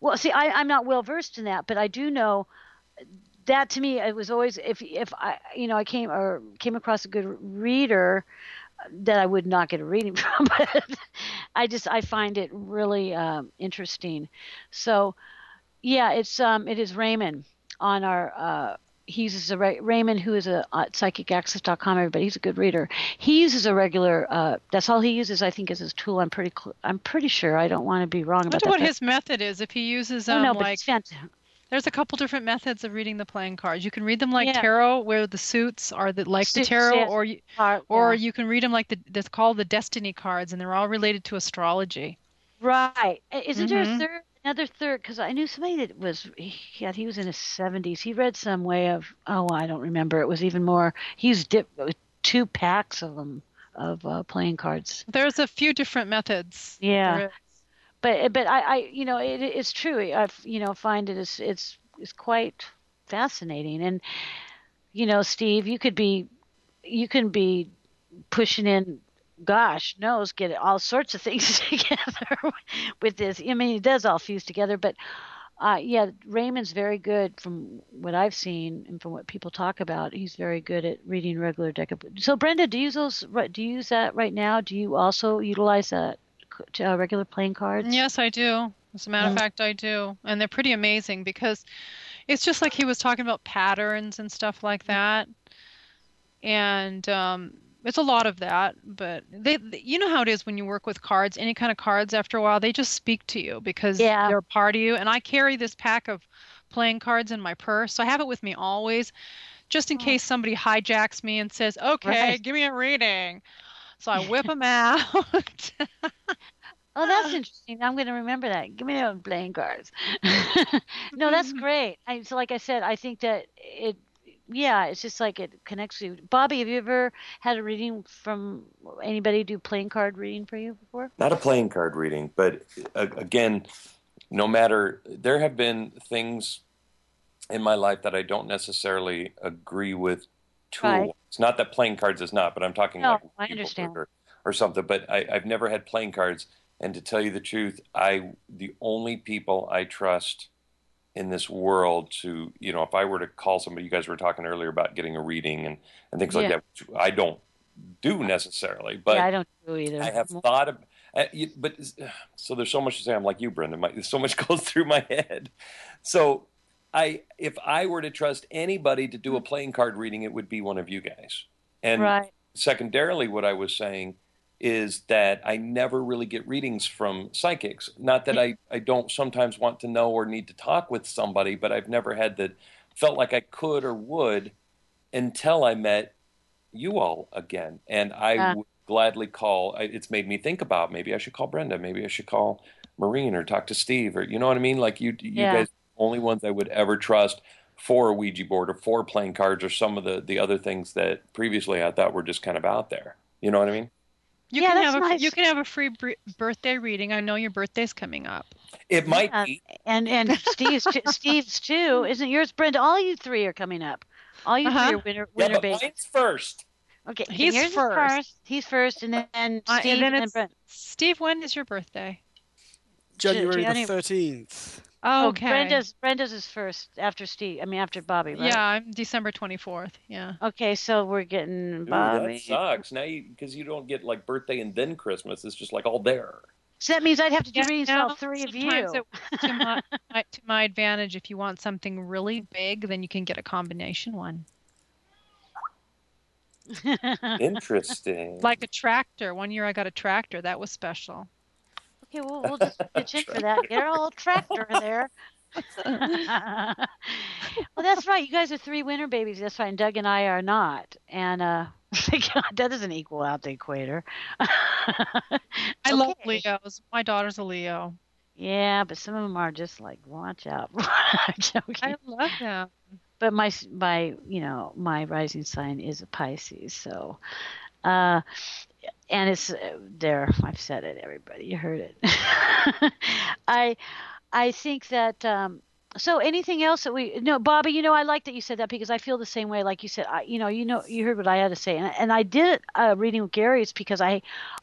Well, see, I, I'm not well versed in that, but I do know that to me, it was always if if I you know I came or came across a good reader that I would not get a reading from, but I just I find it really um, interesting. So yeah, it's um it is Raymond on our. Uh, he uses a Raymond, who is a uh, psychic access dot com. Everybody, he's a good reader. He uses a regular. Uh, that's all he uses, I think, as his tool. I'm pretty. Cl- I'm pretty sure. I don't want to be wrong I about wonder that. what but- his method is. If he uses oh um, no, but like it's fantastic. there's a couple different methods of reading the playing cards. You can read them like Yeah. tarot, where the suits are the, like Suits, the tarot, yes. or you, Uh, or yeah. you can read them like the that's called the destiny cards, and they're all related to astrology. Right. Isn't there a Mhm. third, another third? Because I knew somebody that was, yeah, he was in his seventies. He read some way of, oh, I don't remember. It was even more, he's dipped with two packs of them, of uh, playing cards. There's a few different methods. Yeah. There is. But, but I, I you know, it, it's true. I, you know, find it is, it's, it's quite fascinating. And, you know, Steve, you could be, you can be pushing in, gosh knows, get all sorts of things together with this. I mean, it does all fuse together, but uh, yeah, Raymond's very good from what I've seen and from what people talk about. He's very good at reading regular deck of. So, Brenda, do you use those? Do you use that right now? Do you also utilize that uh, regular playing cards? Yes, I do. As a matter of Mm. fact, I do. And they're pretty amazing because it's just like he was talking about patterns and stuff like that. And um, it's a lot of that. But they, you know how it is when you work with cards, any kind of cards, after a while, they just speak to you because Yeah. they're a part of you. And I carry this pack of playing cards in my purse. So I have it with me always, just in Oh. case somebody hijacks me and says, okay, Right. give me a reading. So I whip them out. Oh, that's interesting. I'm going to remember that. Give me the playing cards. No, that's great. I, so, like I said, I think that it, yeah, it's just like it connects you. Bobby, have you ever had a reading from anybody do playing card reading for you before? Not a playing card reading, but uh, again, no matter, there have been things in my life that I don't necessarily agree with tool. Right. It's not that playing cards is not, but I'm talking No, like I people understand. Or, or something. But I, I've never had playing cards. And to tell you the truth, I the only people I trust in this world to, you know, if I were to call somebody, you guys were talking earlier about getting a reading and, and things like Yeah. that, which I don't do necessarily. But yeah, I don't do either. I have thought of, uh, you, but so there's so much to say. I'm like you, Brenda. My, so much goes through my head. So I, if I were to trust anybody to do a playing card reading, it would be one of you guys. And Right. secondarily, what I was saying is that I never really get readings from psychics. Not that I, I don't sometimes want to know or need to talk with somebody, but I've never had that, felt like I could or would until I met you all again. And I Yeah. would gladly call, I- it's made me think about maybe I should call Brenda, maybe I should call Maureen or talk to Steve, or you know what I mean? Like you, you Yeah. guys, are the only ones I would ever trust for a Ouija board or for playing cards or some of the, the other things that previously I thought were just kind of out there. You know what I mean? You Yeah, can that's have a nice. you can have a free br- birthday reading. I know your birthday's coming up. It might Yeah. be. And and Steve's t- Steve's too, isn't yours, Brenda? All you three are coming up. All you Uh-huh. three are winner Yeah, winner but babies. mine's first. Okay, He's yours is first. He's first, and then Uh, Steve, and then and it's Brenda. Steve. When is your birthday? January January- the thirteenth. Oh, Oh, okay. Brenda's Brenda's is first after Steve. I mean after Bobby, right? Yeah, I'm December twenty-fourth. Yeah. Okay, so we're getting Ooh, Bobby. that sucks. Now you, because you don't get like birthday and then Christmas. It's just like all there. So that means I'd have to do Yeah, readings for now, all three of you. sometimes it works to my, my- to my advantage. If you want something really big, then you can get a combination one, Interesting. like a tractor. One year I got a tractor. That was special. Okay, we'll we'll just pitch in for that. Get our old tractor there. Well, that's right. You guys are three winter babies. That's right. And Doug and I are not. And uh, God, that doesn't equal out the equator. I love Okay. Leos. My daughter's a Leo. Yeah, but some of them are just like, watch out. I'm joking. I love them. But my my you know my rising sign is a Pisces, so uh, and it's uh, there. I've said it. Everybody, you heard it. I I think that. Um, so anything else that we no Bobby, you know I like that you said that because I feel the same way. Like you said, I you know you know you heard what I had to say, and and I did a reading with Gary. It's because I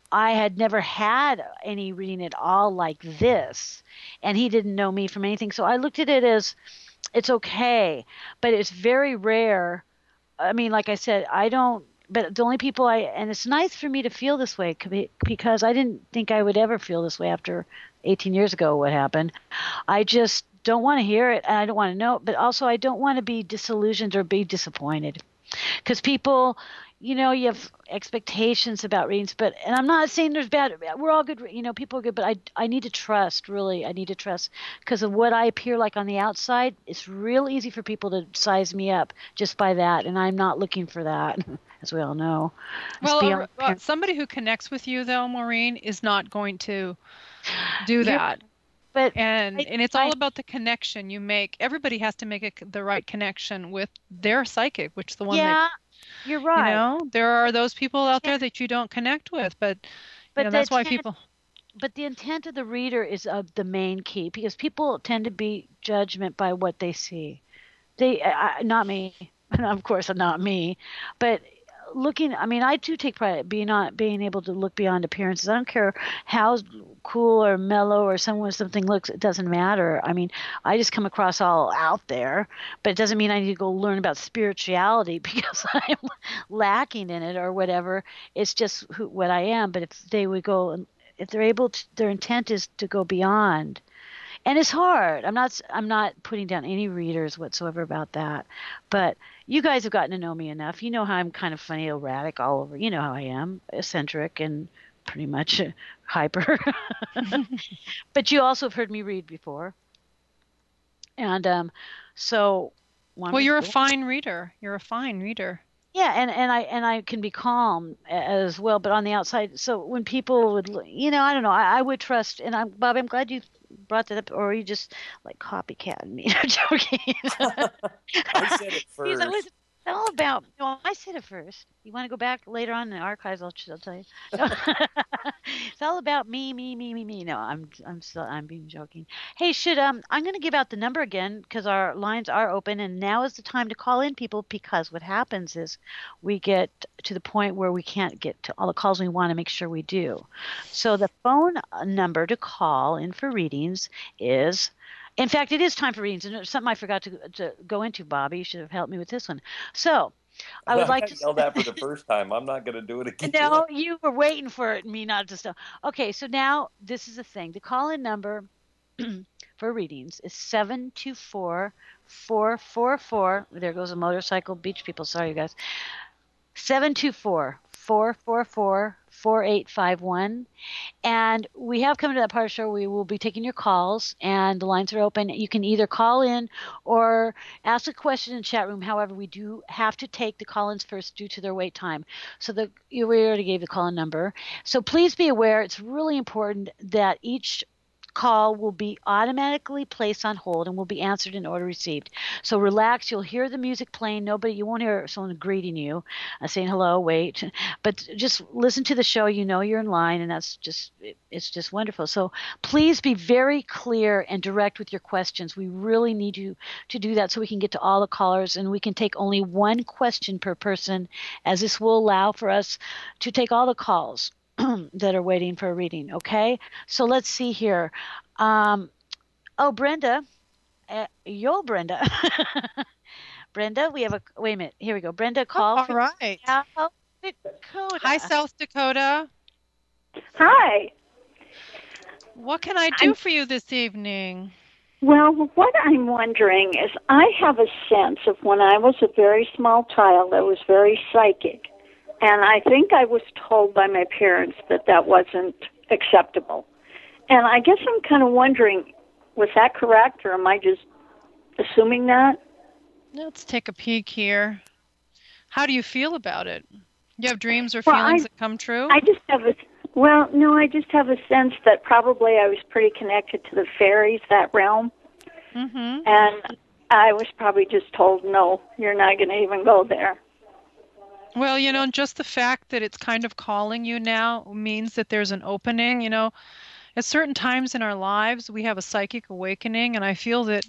I had never had any reading at all like this, and he didn't know me from anything. So I looked at it as it's okay, but it's very rare. I mean, like I said, I don't, but the only people I, and it's nice for me to feel this way because I didn't think I would ever feel this way after eighteen years ago what happened. I just don't want to hear it, and I don't want to know it, but also I don't want to be disillusioned or be disappointed. Because people, you know, you have expectations about readings, but, and I'm not saying there's bad, we're all good, you know, people are good, but I, I need to trust, really, I need to trust, because of what I appear like on the outside, it's real easy for people to size me up just by that, and I'm not looking for that, as we all know. Well, uh, somebody who connects with you, though, Maureen, is not going to do that. You're, but and I, and it's I, all about the connection you make. Everybody has to make a, the right connection with their psychic, which the one yeah, that, you're right. You know, there are those people out there that you don't connect with, but, but you know, that's why intent, people. But the intent of the reader is of the main key, because people tend to be judgment by what they see. They, I, not me, of course, not me, but looking, I mean, I do take pride in being on, being able to look beyond appearances. I don't care how cool or mellow or someone something looks, it doesn't matter. I mean, I just come across all out there, but it doesn't mean I need to go learn about spirituality because I'm lacking in it or whatever. It's just who, what I am. But if they would go, if they're able to, their intent is to go beyond. And it's hard. I'm not I'm not putting down any readers whatsoever about that. But you guys have gotten to know me enough. You know how I'm kind of funny, erratic all over. You know how I am, eccentric and pretty much hyper. But you also have heard me read before. And um, so... Well, you're a fine reader. You're a fine reader. Yeah, and, and I and I can be calm as well, but on the outside. So when people would, you know, I don't know, I, I would trust. And I'm Bob, I'm glad you brought that up, or you just like copycatting me. I'm joking. I said it first. Always, it's all about. No, I said it first. You want to go back later on in the archives? I'll, I'll tell you. It's all about me, me, me, me, me. No, I'm I'm still I'm being joking. Hey, should um I'm going to give out the number again because our lines are open, and now is the time to call in, people. Because what happens is we get to the point where we can't get to all the calls we want to make sure we do. So the phone number to call in for readings is. In fact, it is time for readings, and it's something I forgot to to go into, Bobby. You should have helped me with this one. So, I would like to yell that for the first time. I'm not going to do it again. No, you were waiting for it, me not to stop. Okay, so now this is the thing. The call-in number for readings is seven two four, four four four. There goes a motorcycle. Beach people, sorry, you guys. seven two four, four four four, four eight five one. And we have come to that part of the show where we will be taking your calls, and the lines are open. You can either call in or ask a question in the chat room. However, we do have to take the call-ins first due to their wait time. So the, we already gave the call-in number. So please be aware, it's really important that each call will be automatically placed on hold and will be answered in order received. So relax. You'll hear the music playing. Nobody, you won't hear someone greeting you, uh, saying hello, wait. But just listen to the show. You know you're in line, and that's just it, it's just wonderful. So please be very clear and direct with your questions. We really need you to do that so we can get to all the callers, and we can take only one question per person, as this will allow for us to take all the calls that are waiting for a reading. Okay, so let's see here. Um, oh, Brenda, uh, yo, Brenda, Brenda, we have a wait a minute. Here we go. Brenda, call. Oh, all right. South Dakota. Hi, South Dakota. Hi. What can I do I'm, for you this evening? Well, what I'm wondering is, I have a sense of when I was a very small child, I was very psychic. And I think I was told by my parents that that wasn't acceptable. And I guess I'm kind of wondering, was that correct, or am I just assuming that? Let's take a peek here. How do you feel about it? You have dreams or well, feelings I, that come true? I just have a, well, no, I just have a sense that probably I was pretty connected to the fairies, that realm. Mm-hmm. And I was probably just told, no, you're not going to even go there. Well, you know, just the fact that it's kind of calling you now means that there's an opening. You know, at certain times in our lives, we have a psychic awakening, and I feel that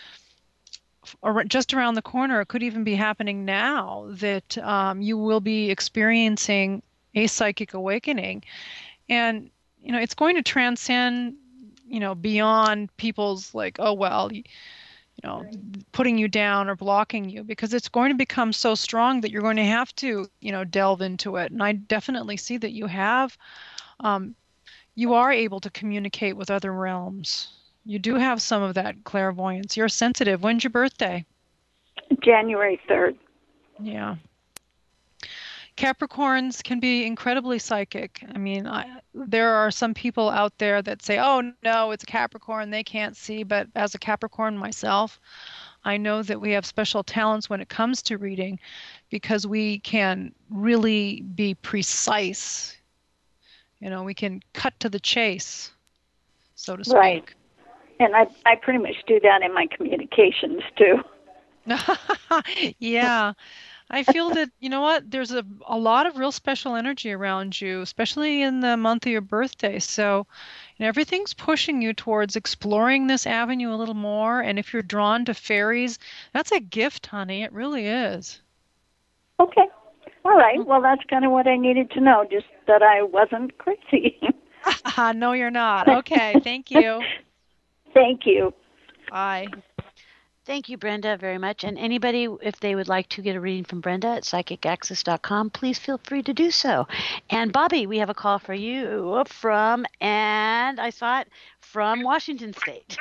just around the corner, it could even be happening now, that um, you will be experiencing a psychic awakening. And, you know, it's going to transcend, you know, beyond people's like, oh, well, you, you know, putting you down or blocking you, because it's going to become so strong that you're going to have to, you know, delve into it. And I definitely see that you have, um, you are able to communicate with other realms. You do have some of that clairvoyance. You're sensitive. When's your birthday? January third. Yeah. Capricorns can be incredibly psychic. I mean, I, there are some people out there that say, oh, no, it's a Capricorn, they can't see. But as a Capricorn myself, I know that we have special talents when it comes to reading because we can really be precise. You know, we can cut to the chase, so to speak. Right. And I, I pretty much do that in my communications, too. Yeah. I feel that, you know what, there's a, a lot of real special energy around you, especially in the month of your birthday. So, you know, everything's pushing you towards exploring this avenue a little more. And if you're drawn to fairies, that's a gift, honey. It really is. Okay. All right. Well, that's kind of what I needed to know, just that I wasn't crazy. No, you're not. Okay. Thank you. Thank you. Bye. Thank you, Brenda, very much. And anybody, if they would like to get a reading from Brenda at psychic access dot com, please feel free to do so. And Bobby, we have a call for you from, and I saw it, from Washington State.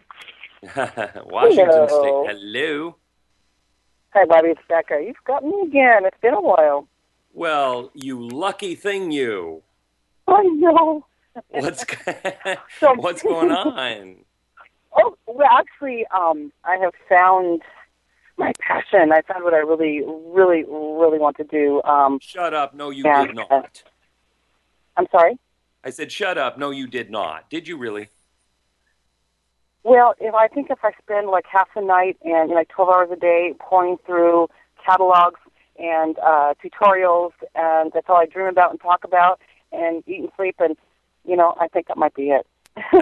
Washington Hello. State. Hello. Hi, Bobby. It's Becca. You've got me again. It's been a while. Well, you lucky thing, you. I know. What's So- what's going on? Oh, well, actually, um, I have found my passion. I found what I really, really, really want to do. Um, Shut up. No, you yeah, did not. I'm sorry? I said, shut up. No, you did not. Did you really? Well, if I think if I spend like half a night and like twelve hours a day pouring through catalogs and uh, tutorials, and that's all I dream about and talk about, and eat and sleep, and, you know, I think that might be it.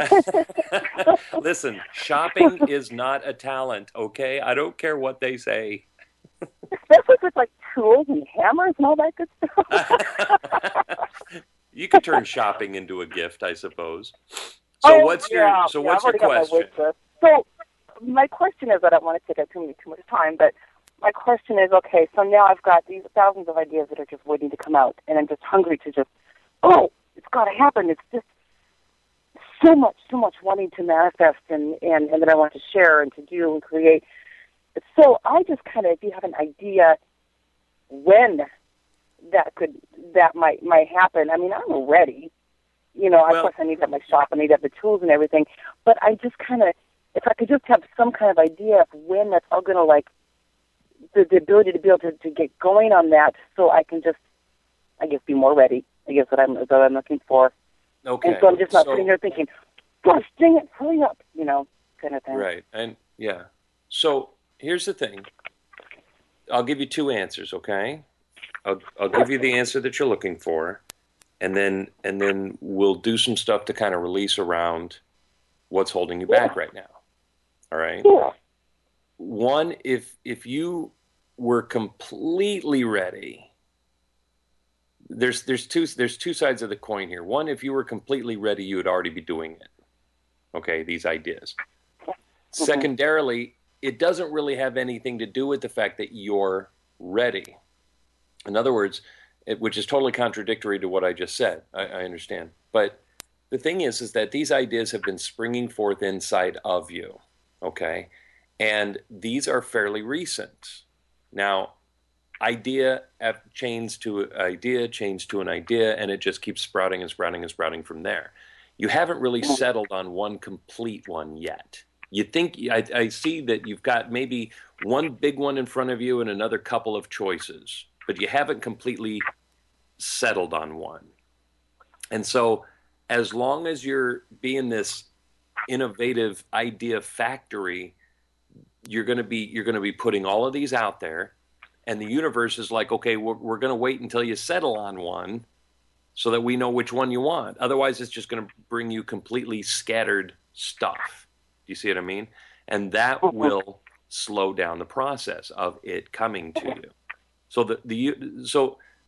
Listen, shopping is not a talent, okay? I don't care what they say. Especially with like tools and hammers and all that good stuff. You could turn shopping into a gift, I suppose. So oh, what's yeah, your so yeah, what's I've your already got my question? wish list. So my question is, I don't want to take up too much, too much time, but my question is, okay, so now I've got these thousands of ideas that are just waiting to come out, and I'm just hungry to just, oh, it's got to happen. It's just so much, so much wanting to manifest and, and, and that I want to share and to do and create. So I just kind of, if you have an idea when that could, that might, might happen. I mean, I'm ready. You know, Well- of course I need to have my shop, I need to have the tools and everything, but I just kind of, if I could just have some kind of idea of when that's all going to, like, the, the ability to be able to, to get going on that so I can just, I guess, be more ready, I guess what I'm, what I'm looking for. Okay. And so I'm just not so- sitting here thinking, gosh, dang it, hurry up, you know, kind of thing. Right. And yeah. So here's the thing. I'll give you two answers, okay? I'll I'll give you the answer that you're looking for, and then and then we'll do some stuff to kind of release around what's holding you back right now. All right? Yeah. One, if if you were completely ready, there's there's two there's two sides of the coin here. One, if you were completely ready, you would already be doing it. Okay, these ideas. Secondarily, it doesn't really have anything to do with the fact that you're ready. In other words, it, which is totally contradictory to what I just said. I, I understand, but the thing is, is that these ideas have been springing forth inside of you. Okay, and these are fairly recent. Now, idea chains to idea, chains to an idea, and it just keeps sprouting and sprouting and sprouting from there. You haven't really settled on one complete one yet. You think, I, I see that you've got maybe one big one in front of you and another couple of choices, but you haven't completely settled on one. And so as long as you're being this innovative idea factory, you're going to be you're going to be putting all of these out there, and the universe is like, okay, we're, we're going to wait until you settle on one so that we know which one you want. Otherwise, it's just going to bring you completely scattered stuff. Do you see what I mean? And that will slow down the process of it coming to you. So the, the so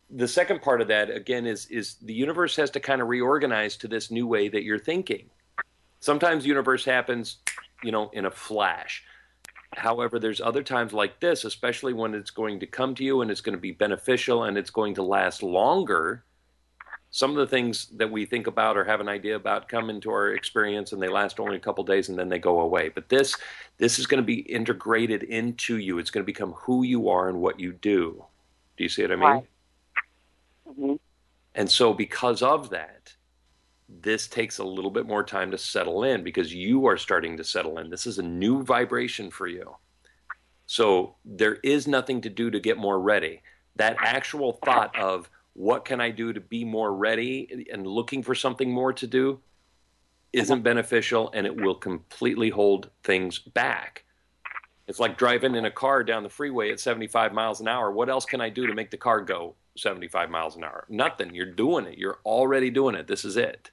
the second part of that, again, is is the universe has to kind of reorganize to this new way that you're thinking. Sometimes the universe happens, you know, in a flash. However, there's other times like this, especially when it's going to come to you and it's going to be beneficial and it's going to last longer. Some of the things that we think about or have an idea about come into our experience and they last only a couple days and then they go away. But this this is going to be integrated into you. It's going to become who you are and what you do. Do you see what I mean? Right. Mm-hmm. And so because of that, this takes a little bit more time to settle in because you are starting to settle in. This is a new vibration for you. So there is nothing to do to get more ready. That actual thought of what can I do to be more ready and looking for something more to do isn't beneficial, and it will completely hold things back. It's like driving in a car down the freeway at seventy-five miles an hour. What else can I do to make the car go seventy-five miles an hour? Nothing. You're doing it. You're already doing it. This is it.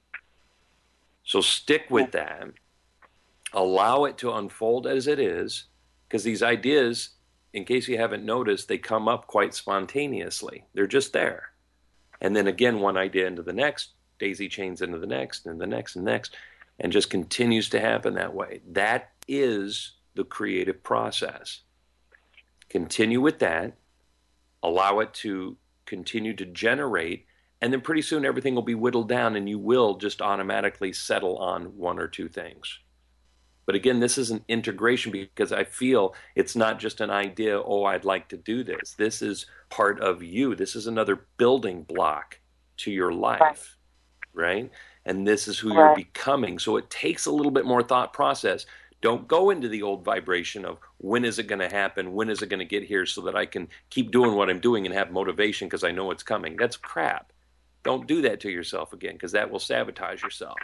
So stick with that. Allow it to unfold as it is, because these ideas, in case you haven't noticed, they come up quite spontaneously. They're just there. And then again, one idea into the next, daisy chains into the next, and the next, and next, and just continues to happen that way. That is the creative process. Continue with that. Allow it to continue to generate, and then pretty soon everything will be whittled down and you will just automatically settle on one or two things. But again, this is an integration because I feel it's not just an idea, oh, I'd like to do this. This is part of you. This is another building block to your life, right? And this is who Right. you're becoming. So it takes a little bit more thought process. Don't go into the old vibration of when is it going to happen? When is it going to get here so that I can keep doing what I'm doing and have motivation because I know it's coming? That's crap. Don't do that to yourself again because that will sabotage yourself.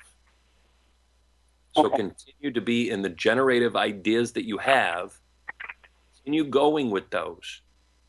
So Okay. continue to be in the generative ideas that you have. Continue going with those.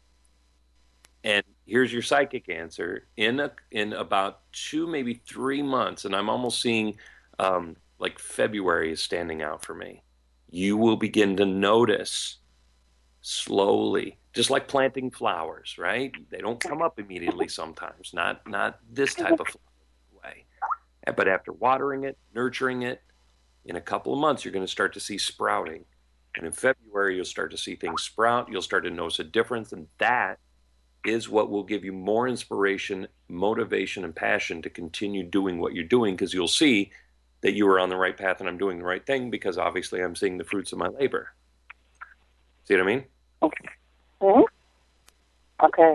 And here's your psychic answer. In a, in about two, maybe three months, and I'm almost seeing um, like February is standing out for me, you will begin to notice slowly, just like planting flowers, right? They don't come up immediately sometimes, not not this type of way. But after watering it, nurturing it, in a couple of months, you're going to start to see sprouting. And in February, you'll start to see things sprout. You'll start to notice a difference. And that is what will give you more inspiration, motivation, and passion to continue doing what you're doing because you'll see that you are on the right path and I'm doing the right thing because obviously I'm seeing the fruits of my labor. See what I mean? Okay. Mm-hmm. Okay.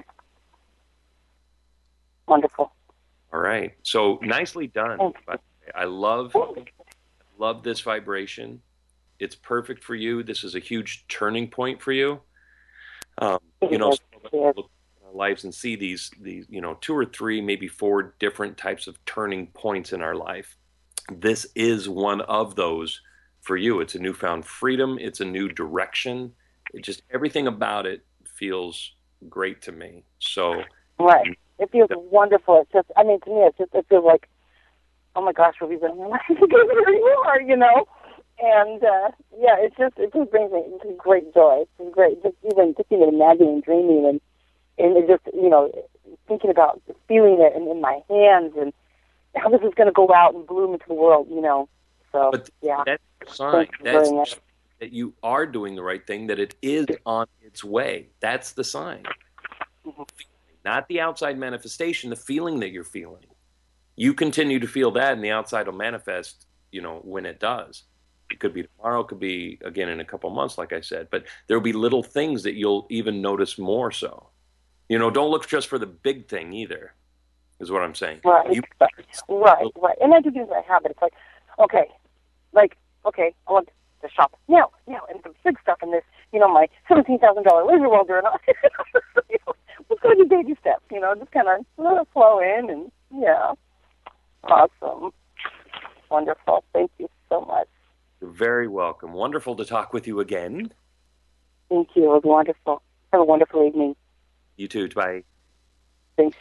Wonderful. All right. So nicely done. Thank By the way. I love love this vibration. It's perfect for you. This is a huge turning point for you. Um, you know, some of us look at our lives and see these these you know two or three, maybe four different types of turning points in our life. This is one of those for you. It's a newfound freedom. It's a new direction. It just everything about it feels great to me. So Right. It feels wonderful. It's just, I mean, to me, it's just, it feels like, oh my gosh, we'll be running my life because here you are, you know? And, uh, yeah, it's just, it just brings me great joy. It's great. Just even, just even imagining, dreaming, and, and it just, you know, thinking about feeling it in, in my hands and how this is going to go out and bloom into the world, you know? So, but yeah. that's a sign. Thank you That's very much. that you are doing the right thing, that it is on its way. That's the sign. Mm-hmm. Not the outside manifestation, the feeling that you're feeling. You continue to feel that, and the outside will manifest, you know, when it does. It could be tomorrow, it could be, again, in a couple months, like I said. But there'll be little things that you'll even notice more so. You know, don't look just for the big thing either, is what I'm saying. Right, You, right, right. And I do things by habit. It's like, okay, like, okay, I want to shop now, now, and the big stuff in this, you know, my seventeen thousand dollars laser welder and all. You know, let's go to baby steps, you know, just kind of flow in and, yeah. Awesome. Wonderful. Thank you so much. You're very welcome. Wonderful to talk with you again. Thank you. It was wonderful. Have a wonderful evening. You too. Bye. Thanks.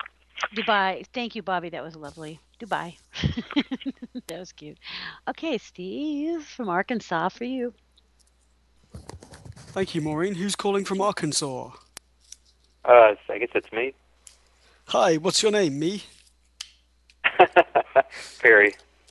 Dubai. Thank you, Bobby. That was lovely. Dubai. That was cute. Okay, Steve from Arkansas for you. Thank you, Maureen. Who's calling from Arkansas? Uh, I guess it's me. Hi, what's your name? Me? Perry.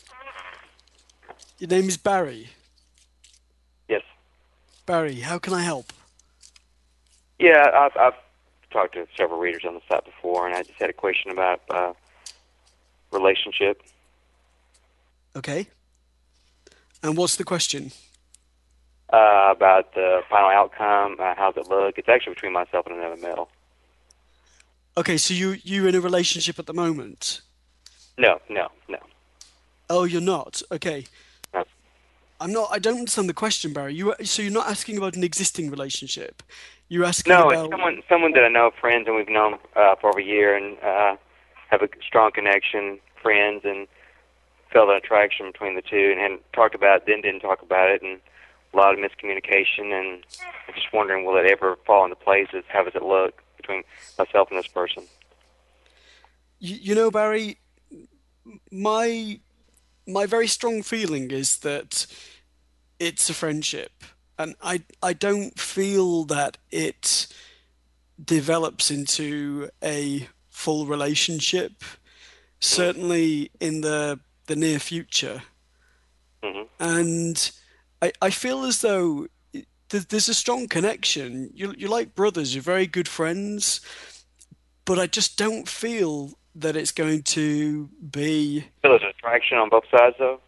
Your name is Barry. Yes. Barry, how can I help? Yeah, I've, I've talked to several readers on the site before, and I just had a question about uh, relationship. Okay. And what's the question? Uh, about the final outcome, uh, how's it look? It's actually between myself and another male. Okay, so you you're in a relationship at the moment? No, no, no. Oh, you're not? Okay. No. I'm not. I don't understand the question, Barry. You so you're not asking about an existing relationship. You're asking No, about it's someone someone that I know, friends, and we've known uh, for over a year, and uh, have a strong connection, friends, and felt an attraction between the two, and hadn't talked about it, then didn't talk about it, and a lot of miscommunication, and I'm just wondering, will it ever fall into places? How does it look between myself and this person? you, you know, Barry. My my very strong feeling is that it's a friendship, and I I don't feel that it develops into a full relationship. Certainly in the the near future. Mm-hmm. And I, I feel as though th- there's a strong connection. You, you're like brothers, you're very good friends, but I just don't feel that it's going to be. Feel there's an attraction on both sides, though?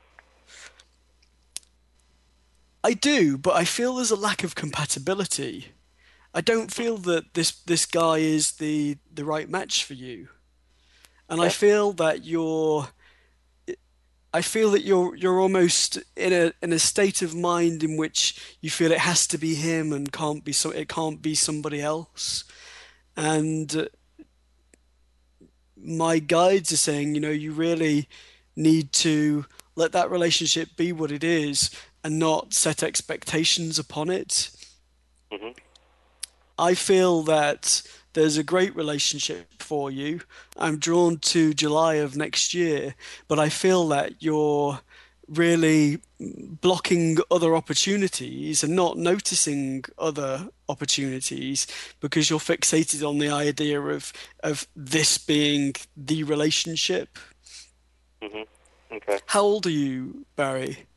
I do, but I feel there's a lack of compatibility. I don't feel that this, this guy is the, the right match for you. And I feel that you're I feel that you're you're almost in a in a state of mind in which you feel it has to be him and can't be so it can't be somebody else. And uh, my guides are saying, you know, you really need to let that relationship be what it is and not set expectations upon it. Mm-hmm. I feel that there's a great relationship for you. I'm drawn to July of next year, but I feel that you're really blocking other opportunities and not noticing other opportunities because you're fixated on the idea of of this being the relationship. Mm-hmm. Okay. How old are you, Barry?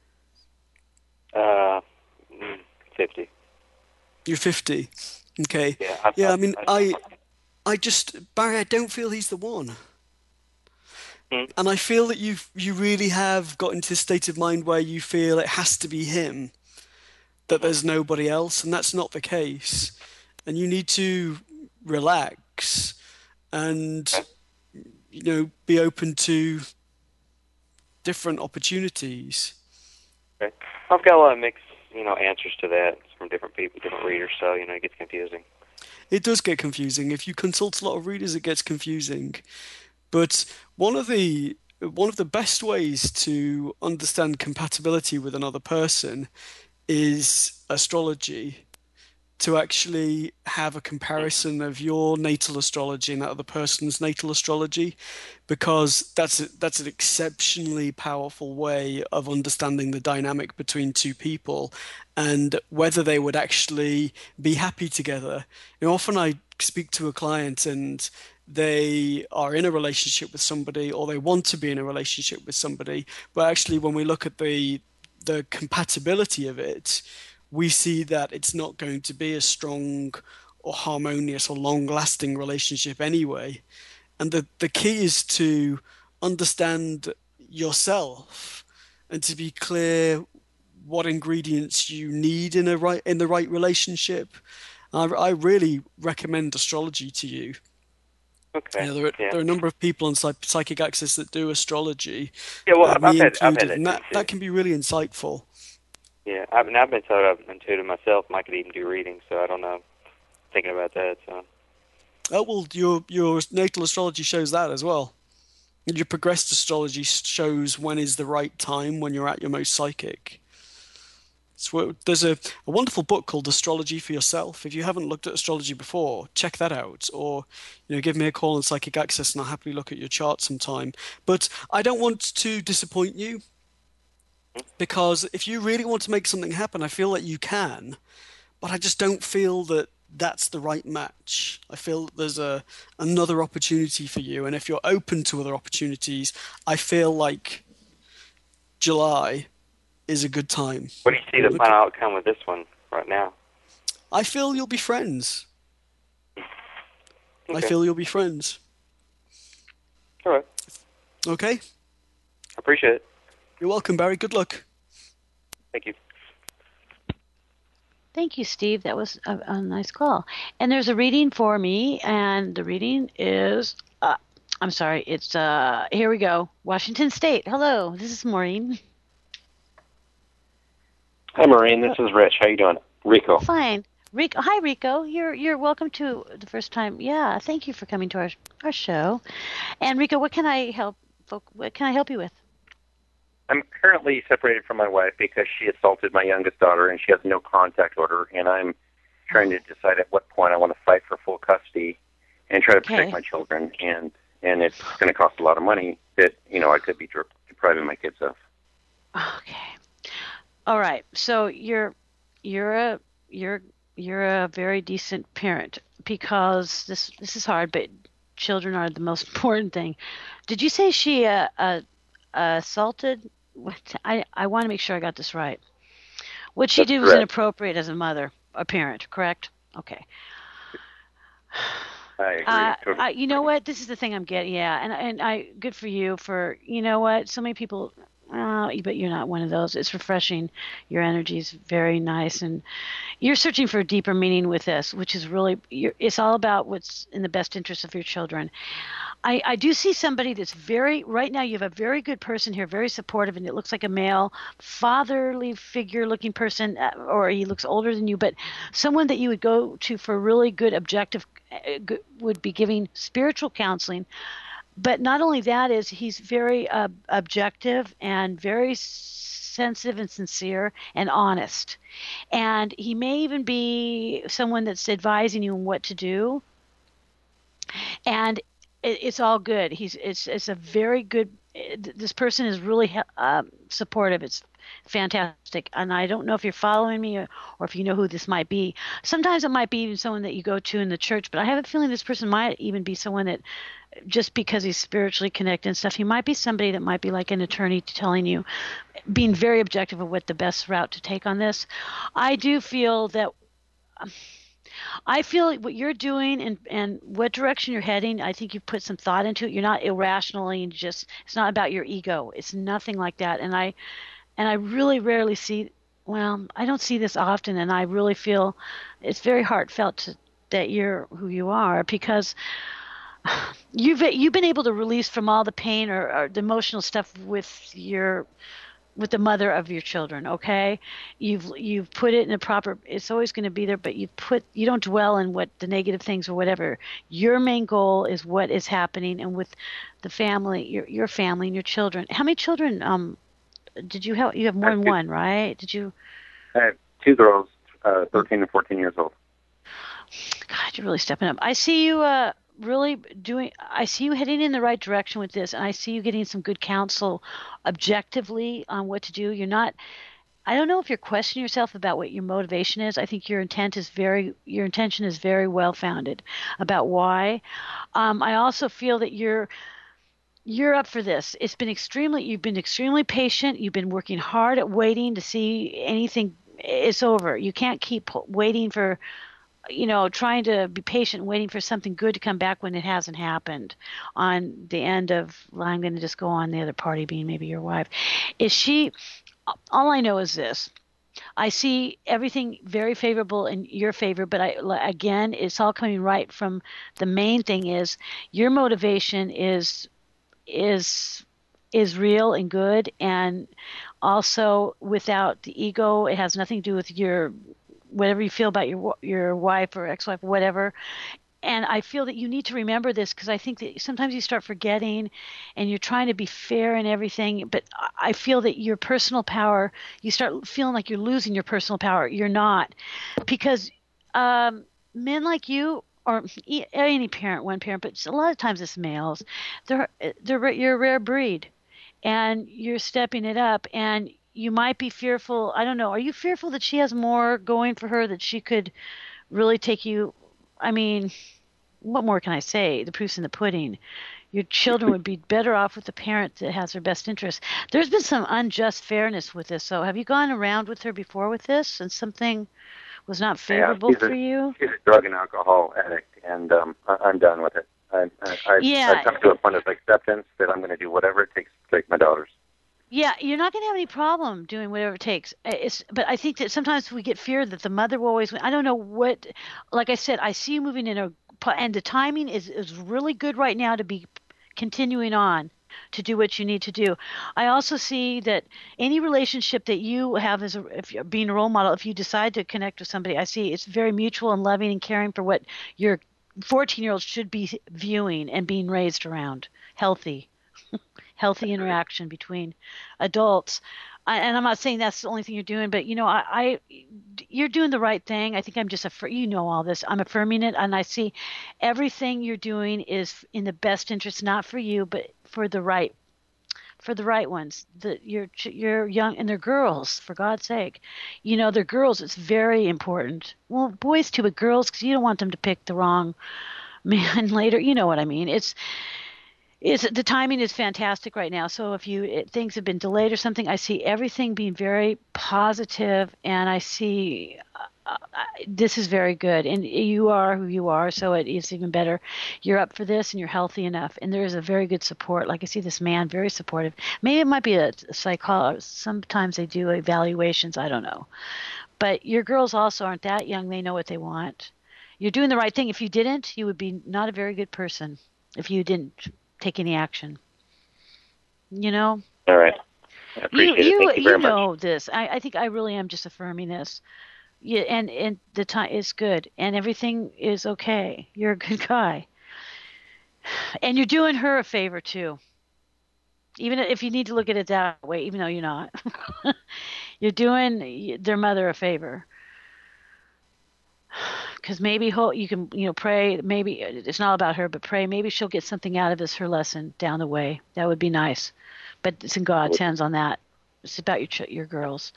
Uh, fifty. You're fifty. Okay. Yeah, I, yeah, I, I mean, I, I, I just, Barry, I don't feel he's the one. Hmm. And I feel that you you really have got into a state of mind where you feel it has to be him, that Mm-hmm. there's nobody else, and that's not the case. And you need to relax and, you know, be open to different opportunities. Okay. I've got a lot of mixed, you know, answers to that from different people, different readers, so, you know, it gets confusing. It does get confusing. If you consult a lot of readers, it gets confusing. But one of the one of the best ways to understand compatibility with another person is astrology. To actually have a comparison of your natal astrology and that other person's natal astrology, because that's a, that's an exceptionally powerful way of understanding the dynamic between two people and whether they would actually be happy together. You know, often I speak to a client and they are in a relationship with somebody or they want to be in a relationship with somebody, but actually when we look at the the compatibility of it, we see that it's not going to be a strong or harmonious or long-lasting relationship anyway. And the, the key is to understand yourself and to be clear what ingredients you need in a right in the right relationship. I, I really recommend astrology to you. Okay. You know, there, are, yeah. there are a number of people on Psychic Access that do astrology, Yeah, well, uh, I've, me I've had, I've included, had and that, too. that can be really insightful. Yeah, I've, and I've been told I've intuited myself, and I could even do readings, so I don't know. Thinking about that, so. Oh, well, your your natal astrology shows that as well. And your progressed astrology shows when is the right time when you're at your most psychic. So there's a, a wonderful book called Astrology for Yourself. If you haven't looked at astrology before, check that out. Or, you know, give me a call on Psychic Access and I'll happily look at your chart sometime. But I don't want to disappoint you, because if you really want to make something happen, I feel that you can. But I just don't feel that that's the right match. I feel there's a another opportunity for you, and if you're open to other opportunities, I feel like July is a good time. What do you see the Look, final outcome with this one right now? I feel you'll be friends. Okay. I feel you'll be friends. All right. Okay? I appreciate it. You're welcome, Barry. Good luck. Thank you. Thank you, Steve. That was a, a nice call. And there's a reading for me, and the reading is, uh, I'm sorry, it's, uh, here we go. Washington State. Hello, this is Maureen. Hi, Maureen. This is Rich. How you doing? Rico. Fine. Rico, hi, Rico. You're you're welcome to the first time. Yeah, thank you for coming to our our show. And Rico, what can I help? What can I help you with? I'm currently separated from my wife because she assaulted my youngest daughter, and she has no contact order. And I'm trying to decide at what point I want to fight for full custody and try to protect Okay. my children. And and it's going to cost a lot of money that you know I could be dri- depriving my kids of. Okay. All right. So you're you're a you're you're a very decent parent because this this is hard, but children are the most important thing. Did you say she uh, uh, assaulted? What I I want to make sure I got this right. What she That's did was correct. inappropriate as a mother, a parent, correct? Okay. I agree. Uh, totally. I, you know what? This is the thing I'm getting. Yeah, and and I good for you for you know what? So many people, uh, but you're not one of those. It's refreshing. Your energy is very nice, and you're searching for a deeper meaning with this, which is really you're, it's all about what's in the best interest of your children. I, I do see somebody that's very right now. You have a very good person here, very supportive, and it looks like a male, fatherly figure-looking person, uh, or he looks older than you, but someone that you would go to for really good objective uh, good, would be giving spiritual counseling. But not only that is he's very uh, objective and very sensitive and sincere and honest, and he may even be someone that's advising you on what to do. And it, it's all good. He's it's it's a very good. This person is really uh, supportive. It's fantastic. And I don't know if you're following me or, or if you know who this might be. Sometimes it might be even someone that you go to in the church, but I have a feeling this person might even be someone that just because he's spiritually connected and stuff, he might be somebody that might be like an attorney telling you, being very objective of what the best route to take on this. I do feel that um, I feel what you're doing and, and what direction you're heading, I think you've put some thought into it. You're not irrationally and just, it's not about your ego. It's nothing like that. And I, and I really rarely see, well, I don't see this often. And I really feel it's very heartfelt to, that you're who you are because you've, you've been able to release from all the pain or, or the emotional stuff with your, with the mother of your children, okay? You've you've put it in a proper, it's always going to be there, but you put you don't dwell in what the negative things or whatever. Your main goal is what is happening and with the family, your your family and your children. How many children um did you have? You have more than one, right? Did you? I have two girls, uh, thirteen and fourteen years old. God, you're really stepping up. I see you uh really doing I see you heading in the right direction with this, and I see you getting some good counsel objectively on what to do. You're not I don't know if you're questioning yourself about what your motivation is. I think your intent is very your intention is very well founded about why. Um, I also feel that you're you're up for this. It's been extremely you've been extremely patient. You've been working hard at waiting to see anything. It's over. You can't keep waiting for you know, trying to be patient, waiting for something good to come back when it hasn't happened on the end of, well, I'm going to just go on the other party being maybe your wife. Is she, all I know is this. I see everything very favorable in your favor, but I, again, it's all coming right from the main thing is your motivation is, is, is real and good. And also without the ego, it has nothing to do with your whatever you feel about your your wife or ex-wife, whatever. And I feel that you need to remember this because I think that sometimes you start forgetting and you're trying to be fair and everything. But I feel that your personal power, you start feeling like you're losing your personal power. You're not. Because um, men like you, or any parent, one parent, but a lot of times it's males, they're, they're, you're a rare breed. And you're stepping it up. And you might be fearful. I don't know. Are you fearful that she has more going for her that she could really take you. I mean, what more can I say? The proof's in the pudding. Your children would be better off with a parent that has their best interest. There's been some unjust fairness with this. So have you gone around with her before with this and something was not favorable yeah, for a, you? She's a drug and alcohol addict, and um, I, I'm done with it. I, I, I, yeah. I've come to a point of acceptance that I'm going to do whatever it takes to take my daughters. Yeah, you're not going to have any problem doing whatever it takes. It's, but I think that sometimes we get fear that the mother will always win. I don't know what, like I said, I see you moving in a, and the timing is, is really good right now to be continuing on to do what you need to do. I also see that any relationship that you have as a, if you're being a role model, if you decide to connect with somebody, I see it's very mutual and loving and caring for what your fourteen-year-old should be viewing and being raised around. Healthy, healthy interaction between adults. I, and I'm not saying that's the only thing you're doing, but you know, I, I you're doing the right thing. I think I'm just a, you know, all this. I'm affirming it, and I see everything you're doing is in the best interest, not for you, but for the right, for the right ones. The you're you're young, and they're girls, for God's sake. You know, they're girls. It's very important. Well, boys too, but girls, because you don't want them to pick the wrong man later. You know what I mean? It's. Is the timing is fantastic right now. So if you it, things have been delayed or something, I see everything being very positive, and I see uh, this is very good. And you are who you are, so it is even better. You're up for this, and you're healthy enough, and there is a very good support. Like I see this man, very supportive. Maybe it might be a psychologist. Sometimes they do evaluations. I don't know, but your girls also aren't that young. They know what they want. You're doing the right thing. If you didn't, you would be not a very good person. If you didn't take any action, you know. All right. I appreciate you, it. You, Thank you very you much. know this. I, I think I really am just affirming this. Yeah, and and the time is good, and everything is okay. You're a good guy, and you're doing her a favor too. Even if you need to look at it that way, even though you're not, you're doing their mother a favor. Because maybe you can, you know, pray. Maybe it's not about her, but pray. Maybe she'll get something out of this, her lesson down the way. That would be nice. But it's in God's hands on that. It's about your your girls.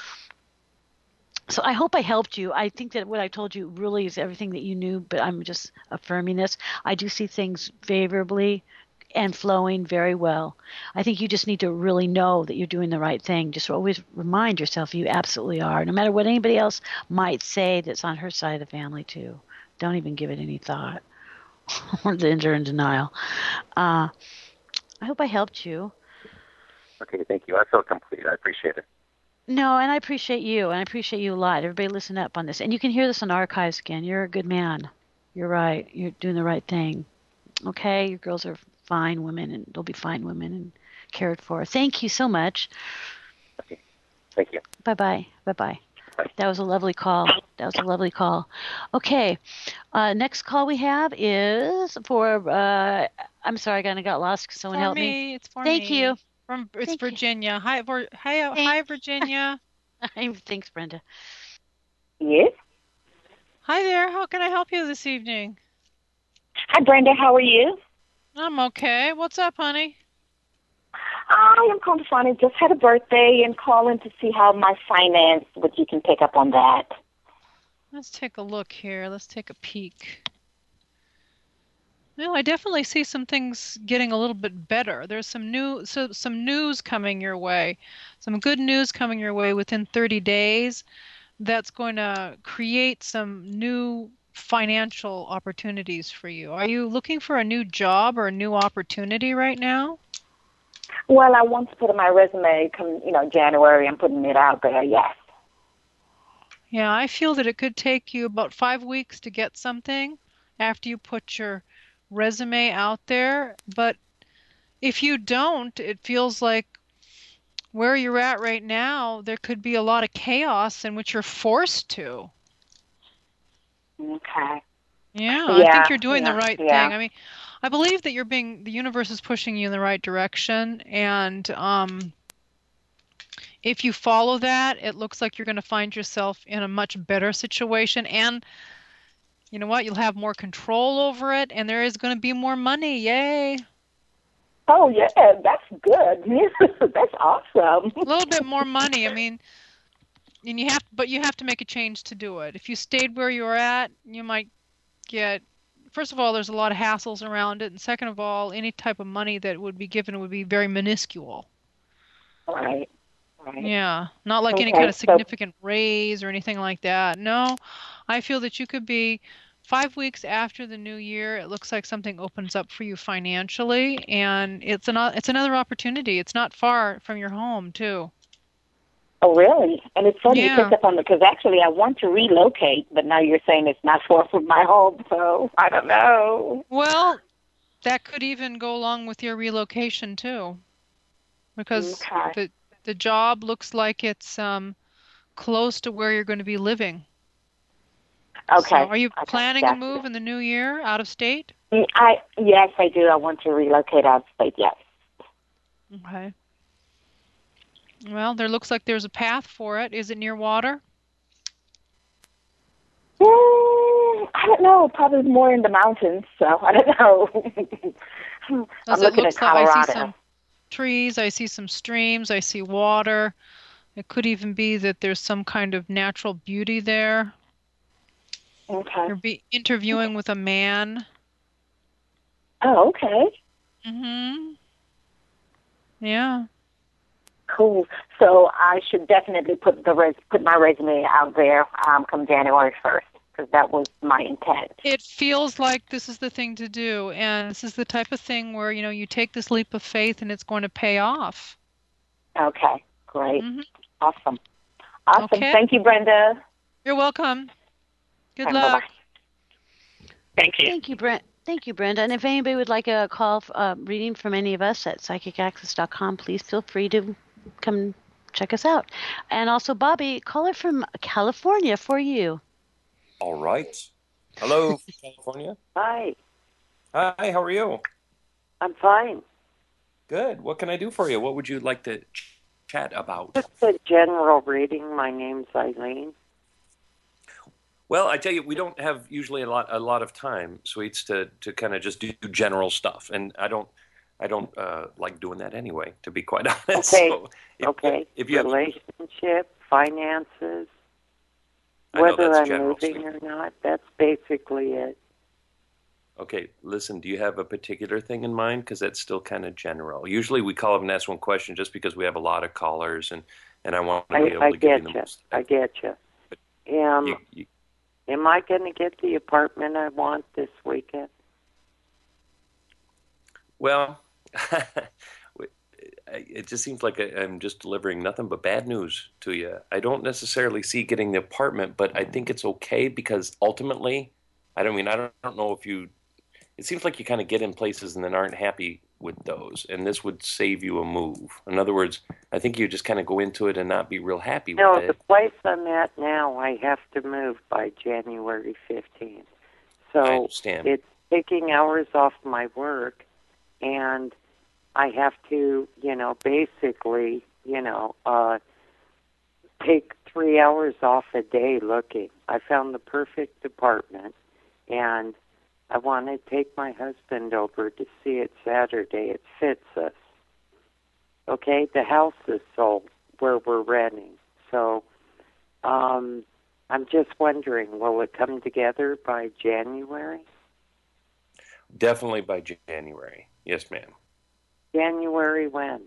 So I hope I helped you. I think that what I told you really is everything that you knew, but I'm just affirming this. I do see things favorably and flowing very well. I think you just need to really know that you're doing the right thing. Just always remind yourself you absolutely are, no matter what anybody else might say that's on her side of the family too. Don't even give it any thought or they're in denial. Uh, I hope I helped you. Okay, thank you. I feel complete. I appreciate it. No, and I appreciate you, and I appreciate you a lot. Everybody listen up on this. And you can hear this on archives again. You're a good man. You're right. You're doing the right thing. Okay? Your girls are fine women, and they'll be fine women and cared for. Thank you so much. Okay. Thank you. Bye-bye. Bye-bye. Bye. That was a lovely call. That was a lovely call. Okay. Uh, next call we have is for, uh, I'm sorry, I kind of got lost. Can someone for help me. me? It's for Thank me. you. From It's Thank Virginia. You. Hi, Vir- hi, hi, Virginia. Thanks, Brenda. Yes? Hi there. How can I help you this evening? Hi, Brenda. How are you? I'm okay. What's up, honey? I am calling to find out. Just had a birthday and calling to see how my finance, what you can pick up on that. Let's take a look here. Let's take a peek. Well, I definitely see some things getting a little bit better. There's some new, so some news coming your way, some good news coming your way within thirty days. That's going to create some new financial opportunities for you. Are you looking for a new job or a new opportunity right now? Well, I want to put in my resume come, you know, January. I'm putting it out there, yes. Yeah, I feel that it could take you about five weeks to get something after you put your resume out there. But if you don't, it feels like where you're at right now, there could be a lot of chaos in which you're forced to. Okay. Yeah, yeah I think you're doing yeah, the right yeah. thing. I mean, I believe that you're being, the universe is pushing you in the right direction. And um, if you follow that, it looks like you're going to find yourself in a much better situation. And you know what? You'll have more control over it. And there is going to be more money. Yay. Oh, yeah, that's good. That's awesome. A little bit more money. I mean, and you have, but you have to make a change to do it. If you stayed where you were at, you might get. First of all, there's a lot of hassles around it, and second of all, any type of money that would be given would be very minuscule. Right. Right. Yeah, not like any Okay, kind of so- significant raise or anything like that. No, I feel that you could be five weeks after the new year. It looks like something opens up for you financially, and it's an it's another opportunity. It's not far from your home, too. Oh, really? And it's funny Yeah. you picked up on it because actually I want to relocate, but now you're saying it's not far from my home, so I don't know. Well, that could even go along with your relocation, too, because Okay. the the job looks like it's um, close to where you're going to be living. Okay. So are you Okay, planning a gotcha. move in the new year out of state? Mm, I yes, I do. I want to relocate out of state. Yes. Okay. Well, there looks like there's a path for it. Is it near water? Mm, I don't know. Probably more in the mountains. So I don't know. I'm As it looking looks at like I Colorado. see some trees, I see some streams, I see water. It could even be that there's some kind of natural beauty there. Okay. You're be interviewing with a man. Oh, okay. Mm-hmm. Yeah. Cool. So I should definitely put the res- put my resume out there um, come January first because that was my intent. It feels like this is the thing to do, and this is the type of thing where, you know, you take this leap of faith and it's going to pay off. Okay. Great. Mm-hmm. Awesome. Awesome. Okay. Thank you, Brenda. You're welcome. Good Bye, luck. bye-bye. Thank you. Thank you, Brent. Thank you, Brenda. And if anybody would like a call uh, reading from any of us at psychic access dot com, please feel free to come check us out. And also, Bobby, caller from California for you. All right. Hello, California. Hi, Hi, how are you? I'm fine. Good. What can I do for you? What would you like to ch- chat about? Just a general reading. My name's Eileen. Well, I tell you, we don't have usually a lot a lot of time, sweets, to, to kind of just do general stuff, and I don't I don't uh, like doing that anyway, to be quite honest. Okay. So if, Okay. If you have, Relationship, finances, I know whether that's I'm general, moving sweet. or not. That's basically it. Okay, listen, do you have a particular thing in mind? Because that's still kind of general. Usually we call up and ask one question just because we have a lot of callers, and, and I want to I, be able I to give you get the you. most. I get you. Um, You, you, am I going to get the apartment I want this weekend? well, it just seems like I- I'm just delivering nothing but bad news to you. I don't necessarily see getting the apartment, but I think it's okay because ultimately, I don't mean, I don't, I don't know if you, it seems like you kind of get in places and then aren't happy with those, and this would save you a move. In other words, I think you just kind of go into it and not be real happy No, with the it. place I'm at now, I have to move by January fifteenth. So I understand. it's taking hours off my work, and I have to, you know, basically, you know, uh, take three hours off a day looking. I found the perfect apartment, and I want to take my husband over to see it Saturday. It fits us. Okay, the house is sold where we're renting. So um, I'm just wondering, will it come together by January? Definitely by January. Yes, ma'am. January when?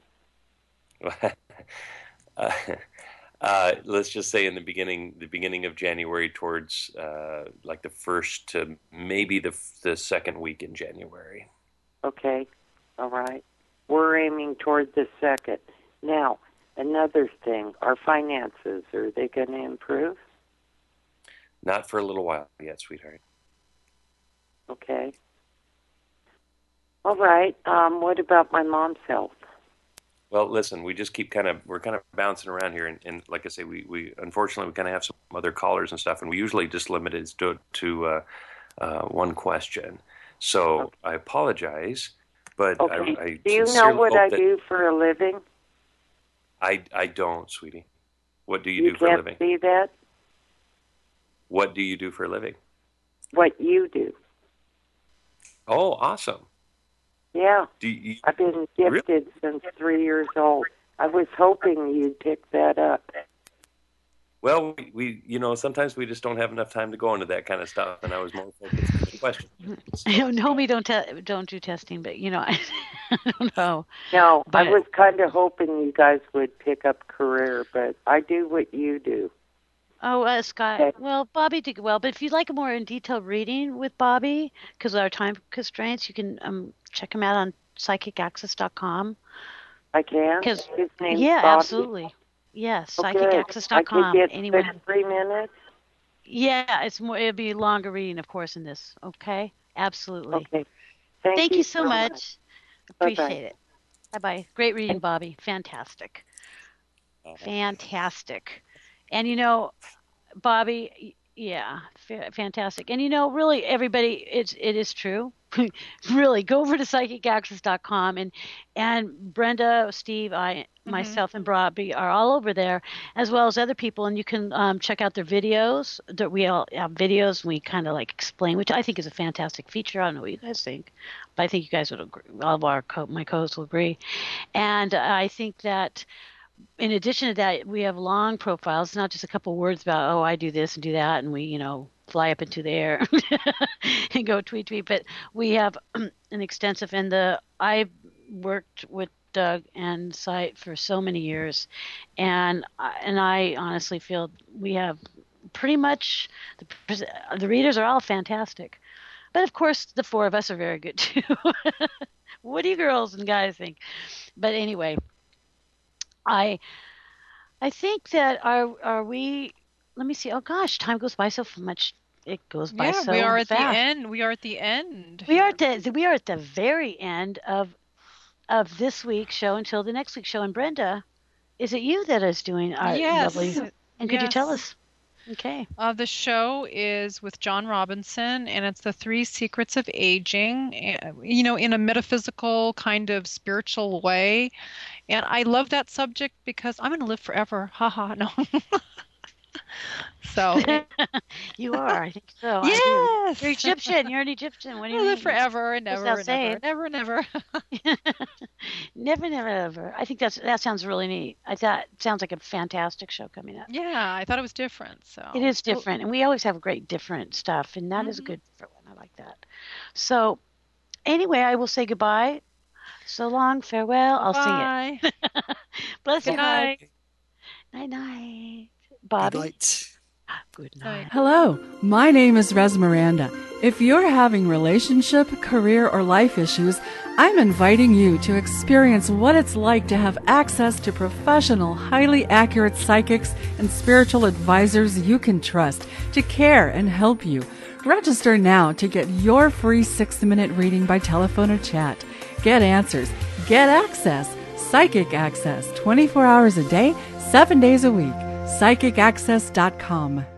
uh, uh, let's just say in the beginning, the beginning of January, towards uh, like the first to maybe the the second week in January. Okay, all right. We're aiming toward the second. Now, another thing, our finances, are they going to improve? Not for a little while yet, sweetheart. Okay. All right. Um, what about my mom's health? Well, listen, we just keep kind of, we're kind of bouncing around here. And, and like I say, we, we unfortunately, we kind of have some other callers and stuff, and we usually just limit it to, to uh, uh, one question. So okay. I apologize, but okay. I, I do you know sincerely what hope I that- do for a living? I, I don't, sweetie. What do you, You do for a can't living? see that? What do you do for a living? What you do. Oh, awesome. Yeah. Do you, I've been gifted since three years old. I was hoping you'd pick that up. Well, we, we, you know, sometimes we just don't have enough time to go into that kind of stuff, and I was more focused on the question. So. No, we don't te- don't do testing, but you know, I, I don't know. No, but, I was kind of hoping you guys would pick up career, but I do what you do. Oh, uh, Scott. Okay. Well, Bobby did well, but if you'd like a more in detailed reading with Bobby, because of our time constraints, you can um, check him out on psychic access dot com. I can. Because his name's yeah, Bobby. Absolutely. Yes, Okay. psychic access dot com. I could get Anyone? three minutes. Yeah, it's more. It'll be a longer reading, of course, in this. Okay, absolutely. Okay. Thank, Thank you, you so much. much. Appreciate Bye-bye. it. Bye bye. Great reading, Bobby. Fantastic. Fantastic. And you know, Bobby, yeah, fa- fantastic. And you know, really, everybody, it's it is true. Really, go over to psychic access dot com and and Brenda, Steve, I, mm-hmm. myself, and Bobby are all over there, as well as other people. And you can um, check out their videos. That we all have videos. And we kind of like explain, which I think is a fantastic feature. I don't know what you guys think, but I think you guys would agree. All of our co- my co-hosts will agree. And uh, I think that. In addition to that, we have long profiles, not just a couple words about, oh, I do this and do that, and we, you know, fly up into the air and go tweet, tweet. But we have an extensive, and the I've worked with Doug and Site for so many years, and and I honestly feel we have pretty much, the, the readers are all fantastic. But of course, the four of us are very good too. What do you girls and guys think? But anyway. I I think that are are we let me see. Oh gosh, time goes by so much. It goes by yeah, so fast. we are at the end. We are at the end. We are at the we are at the very end of of this week's show until the next week's show. And Brenda, is it you that is doing our yes. lovely? And could yes. you tell us? Okay. Uh, the show is with John Robinson, and it's the three secrets of aging, you know, in a metaphysical kind of spiritual way. And I love that subject because I'm going to live forever. Ha ha. No. So you are, I think so. Yes, you're Egyptian. You're an Egyptian. What do you I mean? live forever and never, and never, never, never, never, never, ever. I think that's that sounds really neat. I thought it sounds like a fantastic show coming up. Yeah, I thought it was different. So it is different, and we always have great different stuff, and that mm-hmm. is a good for one. I like that. So anyway, I will say goodbye. So long, farewell. I'll Bye. sing it. Bless Good you. night. Night night. Bobby. Good night. Good night. Hello, my name is Res Miranda. If you're having relationship, career, or life issues, I'm inviting you to experience what it's like to have access to professional, highly accurate psychics and spiritual advisors you can trust to care and help you. Register now to get your free six-minute reading by telephone or chat. Get answers. Get access. Psychic Access, twenty-four hours a day, seven days a week. psychic access dot com.